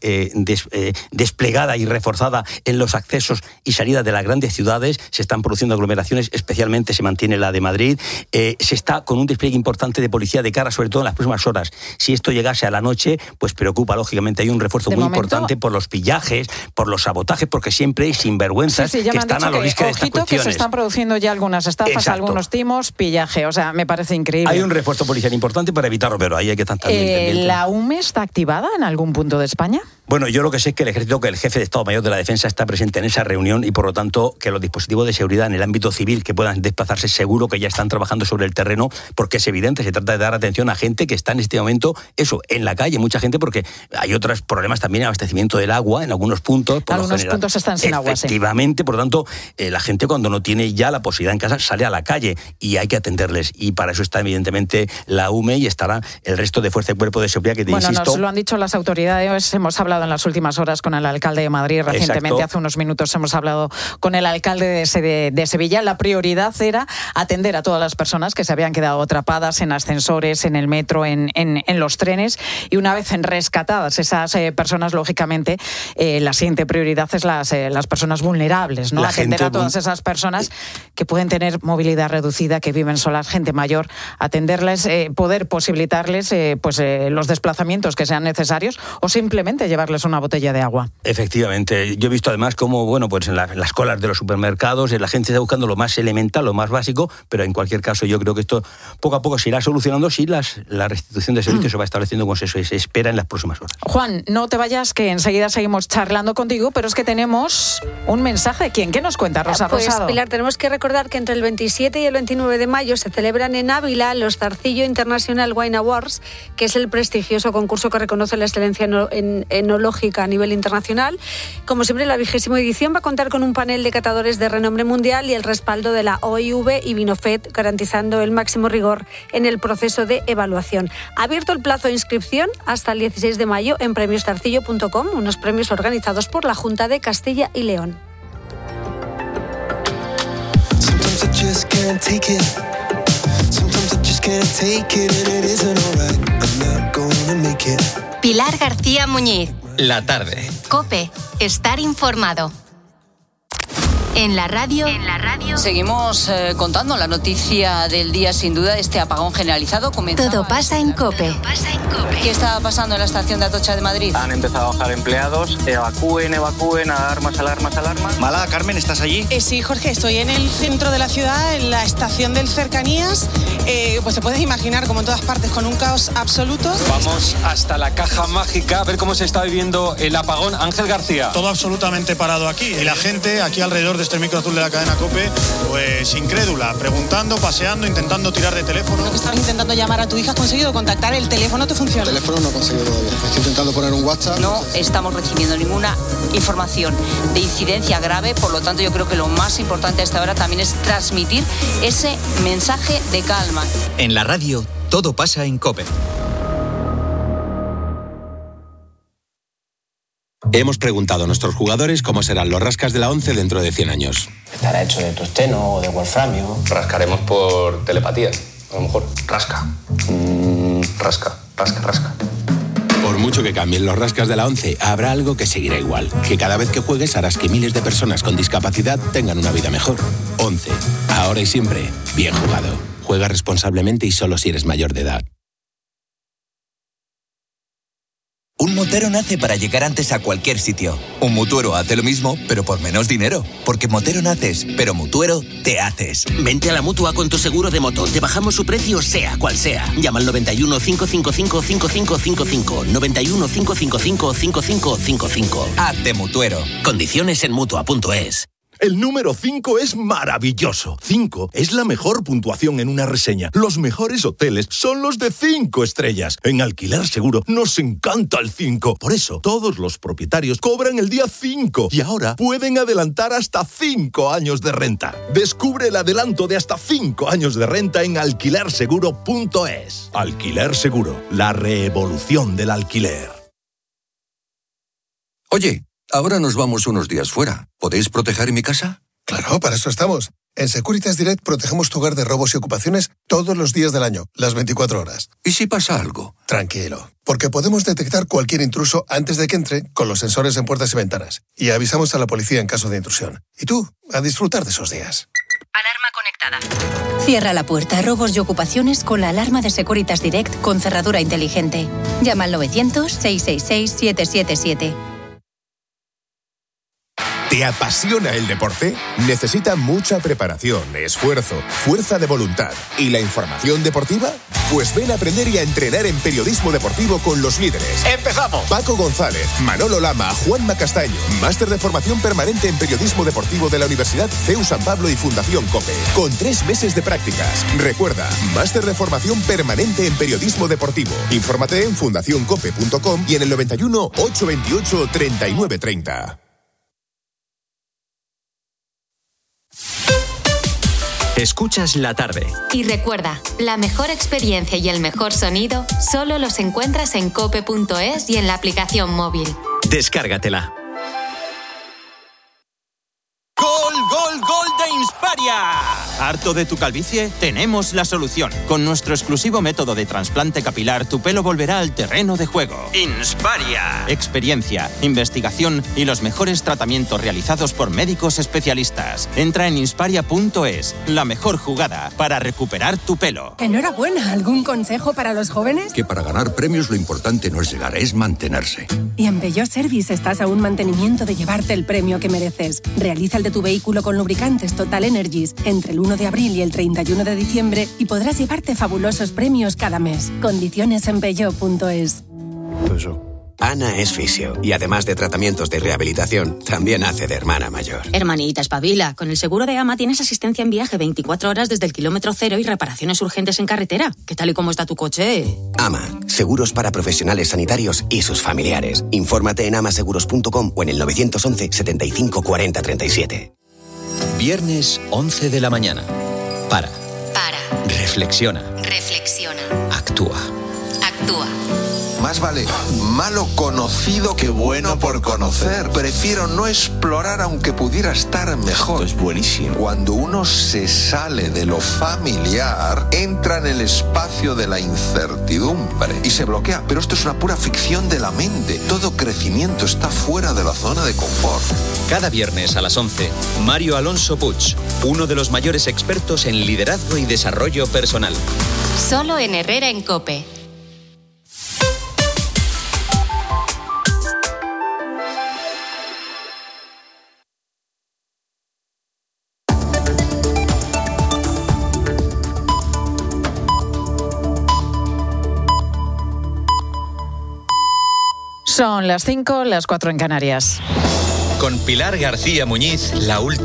desplegada y reforzada en los accesos y salidas de las grandes ciudades. Se están produciendo aglomeraciones, especialmente se mantiene la de Madrid. Se está con un despliegue importante de policía de cara, sobre todo en las próximas horas. Si esto llegase a la noche, pues preocupa, lógicamente. Hay un refuerzo muy importante por los pillajes, por los sabotajes, porque siempre hay sinvergüenzas que están a los riscos de estas cuestiones. Que se están produciendo ya algunas estafas, algunos timos, pillaje. O sea, me parece increíble. Hay un refuerzo policial importante para evitarlo, pero ahí hay que estar también pendiente. ¿La UME está activada en algún punto de España? Bueno, yo lo que sé es que el ejército, que el jefe de Estado Mayor de la Defensa está presente en esa reunión y por lo tanto que los dispositivos de seguridad en el ámbito civil que puedan desplazarse seguro que ya están trabajando sobre el terreno, porque es evidente, se trata de dar atención a gente que está en este momento, en la calle, mucha gente, porque hay otros problemas también, abastecimiento del agua en algunos puntos. Algunos puntos están sin agua, sí. Efectivamente, por lo tanto, la gente cuando no tiene ya la posibilidad en casa sale a la calle y hay que atenderles, y para eso está evidentemente la UME y estará el resto de fuerza y cuerpo de seguridad que insisto. Nos lo han dicho las autoridades, hemos hablado en las últimas horas con el alcalde de Madrid recientemente, hace unos minutos. minutos hemos hablado con el alcalde de Sevilla. La prioridad era atender a todas las personas que se habían quedado atrapadas en ascensores, en el metro, en los trenes, y una vez rescatadas esas personas, lógicamente, la siguiente prioridad es las personas vulnerables, ¿no? Atender a todas esas personas que pueden tener movilidad reducida, que viven solas, gente mayor, atenderles, poder posibilitarles los desplazamientos que sean necesarios o simplemente llevarles una botella de agua. Efectivamente. Yo he visto además cómo, pues en las colas de los supermercados la gente está buscando lo más elemental, lo más básico, pero en cualquier caso yo creo que esto poco a poco se irá solucionando si la restitución de servicios se va estableciendo como se espera en las próximas horas. Juan, no te vayas, que enseguida seguimos charlando contigo, pero es que tenemos un mensaje. ¿Quién? ¿Qué nos cuenta, Rosa Rosado? Pilar, tenemos que recordar que entre el 27 y el 29 de mayo se celebran en Ávila los Zarcillo International Wine Awards, que es el prestigioso concurso que reconoce la excelencia enológica a nivel internacional. Como siempre, la 20ª edición va a contar con un panel de catadores de renombre mundial y el respaldo de la OIV y Vinofed, garantizando el máximo rigor en el proceso de evaluación. Ha abierto el plazo de inscripción hasta el 16 de mayo en premiostarcillo.com, unos premios organizados por la Junta de Castilla y León. Pilar García Muñiz. La tarde. COPE. Estar informado. En la radio. Seguimos contando la noticia del día, sin duda, este apagón generalizado. Todo pasa en COPE. ¿Qué está pasando en la estación de Atocha de Madrid? Han empezado a bajar empleados. Evacúen, alarmas. Mala, Carmen, ¿estás allí? Sí, Jorge, estoy en el centro de la ciudad, en la estación del Cercanías. Pues te puedes imaginar, como en todas partes, con un caos absoluto. Vamos hasta la caja mágica a ver cómo se está viviendo el apagón. Ángel García. Todo absolutamente parado aquí. Y la gente aquí alrededor de este micro azul de la cadena COPE, pues incrédula, preguntando, paseando, intentando tirar de teléfono. Lo que estabas intentando llamar a tu hija, ¿has conseguido contactar? ¿El teléfono te funciona? El teléfono no he conseguido todavía. Estoy intentando poner un WhatsApp. No estamos recibiendo ninguna información de incidencia grave, por lo tanto yo creo que lo más importante a esta hora también es transmitir ese mensaje de calma. En la radio, todo pasa en COPE. Hemos preguntado a nuestros jugadores cómo serán los rascas de la 11 dentro de 100 años. Estará hecho de tungsteno o de wolframio. Rascaremos por telepatía, a lo mejor. Rasca. Rasca. Por mucho que cambien los rascas de la 11, habrá algo que seguirá igual. Que cada vez que juegues harás que miles de personas con discapacidad tengan una vida mejor. 11. Ahora y siempre, bien jugado. Juega responsablemente y solo si eres mayor de edad. Un motero nace para llegar antes a cualquier sitio. Un mutuero hace lo mismo, pero por menos dinero. Porque motero naces, pero mutuero te haces. Vente a la Mutua con tu seguro de moto. Te bajamos su precio sea cual sea. Llama al 91 555 5555. 91 555 5555. Hazte mutuero. Condiciones en Mutua.es. El número 5 es maravilloso. 5 es la mejor puntuación en una reseña. Los mejores hoteles son los de 5 estrellas. En Alquiler Seguro nos encanta el 5. Por eso, todos los propietarios cobran el día 5 y ahora pueden adelantar hasta 5 años de renta. Descubre el adelanto de hasta 5 años de renta en alquilerseguro.es. Alquiler Seguro, la revolución del alquiler. Oye, ahora nos vamos unos días fuera. ¿Podéis proteger mi casa? Claro, para eso estamos. En Securitas Direct protegemos tu hogar de robos y ocupaciones todos los días del año, las 24 horas. ¿Y si pasa algo? Tranquilo, porque podemos detectar cualquier intruso antes de que entre con los sensores en puertas y ventanas. Y avisamos a la policía en caso de intrusión. Y tú, a disfrutar de esos días. Alarma conectada. Cierra la puerta a robos y ocupaciones con la alarma de Securitas Direct con cerradura inteligente. Llama al 900-666-777. ¿Te apasiona el deporte? Necesita mucha preparación, esfuerzo, fuerza de voluntad y la información deportiva. Pues ven a aprender y a entrenar en periodismo deportivo con los líderes. ¡Empezamos! Paco González, Manolo Lama, Juanma Castaño. Máster de formación permanente en periodismo deportivo de la Universidad CEU San Pablo y Fundación COPE. Con 3 meses de prácticas. Recuerda, máster de formación permanente en periodismo deportivo. Infórmate en fundacioncope.com y en el 91 828 3930. Escuchas la tarde. Y recuerda, la mejor experiencia y el mejor sonido solo los encuentras en cope.es y en la aplicación móvil. Descárgatela. Insparia. ¿Harto de tu calvicie? Tenemos la solución. Con nuestro exclusivo método de trasplante capilar, tu pelo volverá al terreno de juego. Insparia. Experiencia, investigación y los mejores tratamientos realizados por médicos especialistas. Entra en insparia.es, la mejor jugada para recuperar tu pelo. Enhorabuena. ¿Algún consejo para los jóvenes? Que para ganar premios lo importante no es llegar, es mantenerse. Y en Peugeot Service estás a un mantenimiento de llevarte el premio que mereces. Realiza el de tu vehículo con lubricantes Total Energies entre el 1 de abril y el 31 de diciembre y podrás llevarte fabulosos premios cada mes. Condiciones en peugeot.es. Ana es fisio y además de tratamientos de rehabilitación, también hace de hermana mayor. Hermanita, espabila. Con el seguro de AMA tienes asistencia en viaje 24 horas desde el kilómetro cero y reparaciones urgentes en carretera. ¿Qué tal y cómo está tu coche? AMA, seguros para profesionales sanitarios y sus familiares. Infórmate en amaseguros.com o en el 911 75 40 37. Viernes 11 de la mañana. Para. Reflexiona. Actúa. Más vale malo conocido que bueno por conocer. Prefiero no explorar aunque pudiera estar mejor. Esto es buenísimo. Cuando uno se sale de lo familiar, entra en el espacio de la incertidumbre y se bloquea. Pero esto es una pura ficción de la mente. Todo crecimiento está fuera de la zona de confort. Cada viernes a las 11, Mario Alonso Puig, uno de los mayores expertos en liderazgo y desarrollo personal. Solo en Herrera en COPE. Son las 5, las 4 en Canarias. Con Pilar García Muñiz, la última.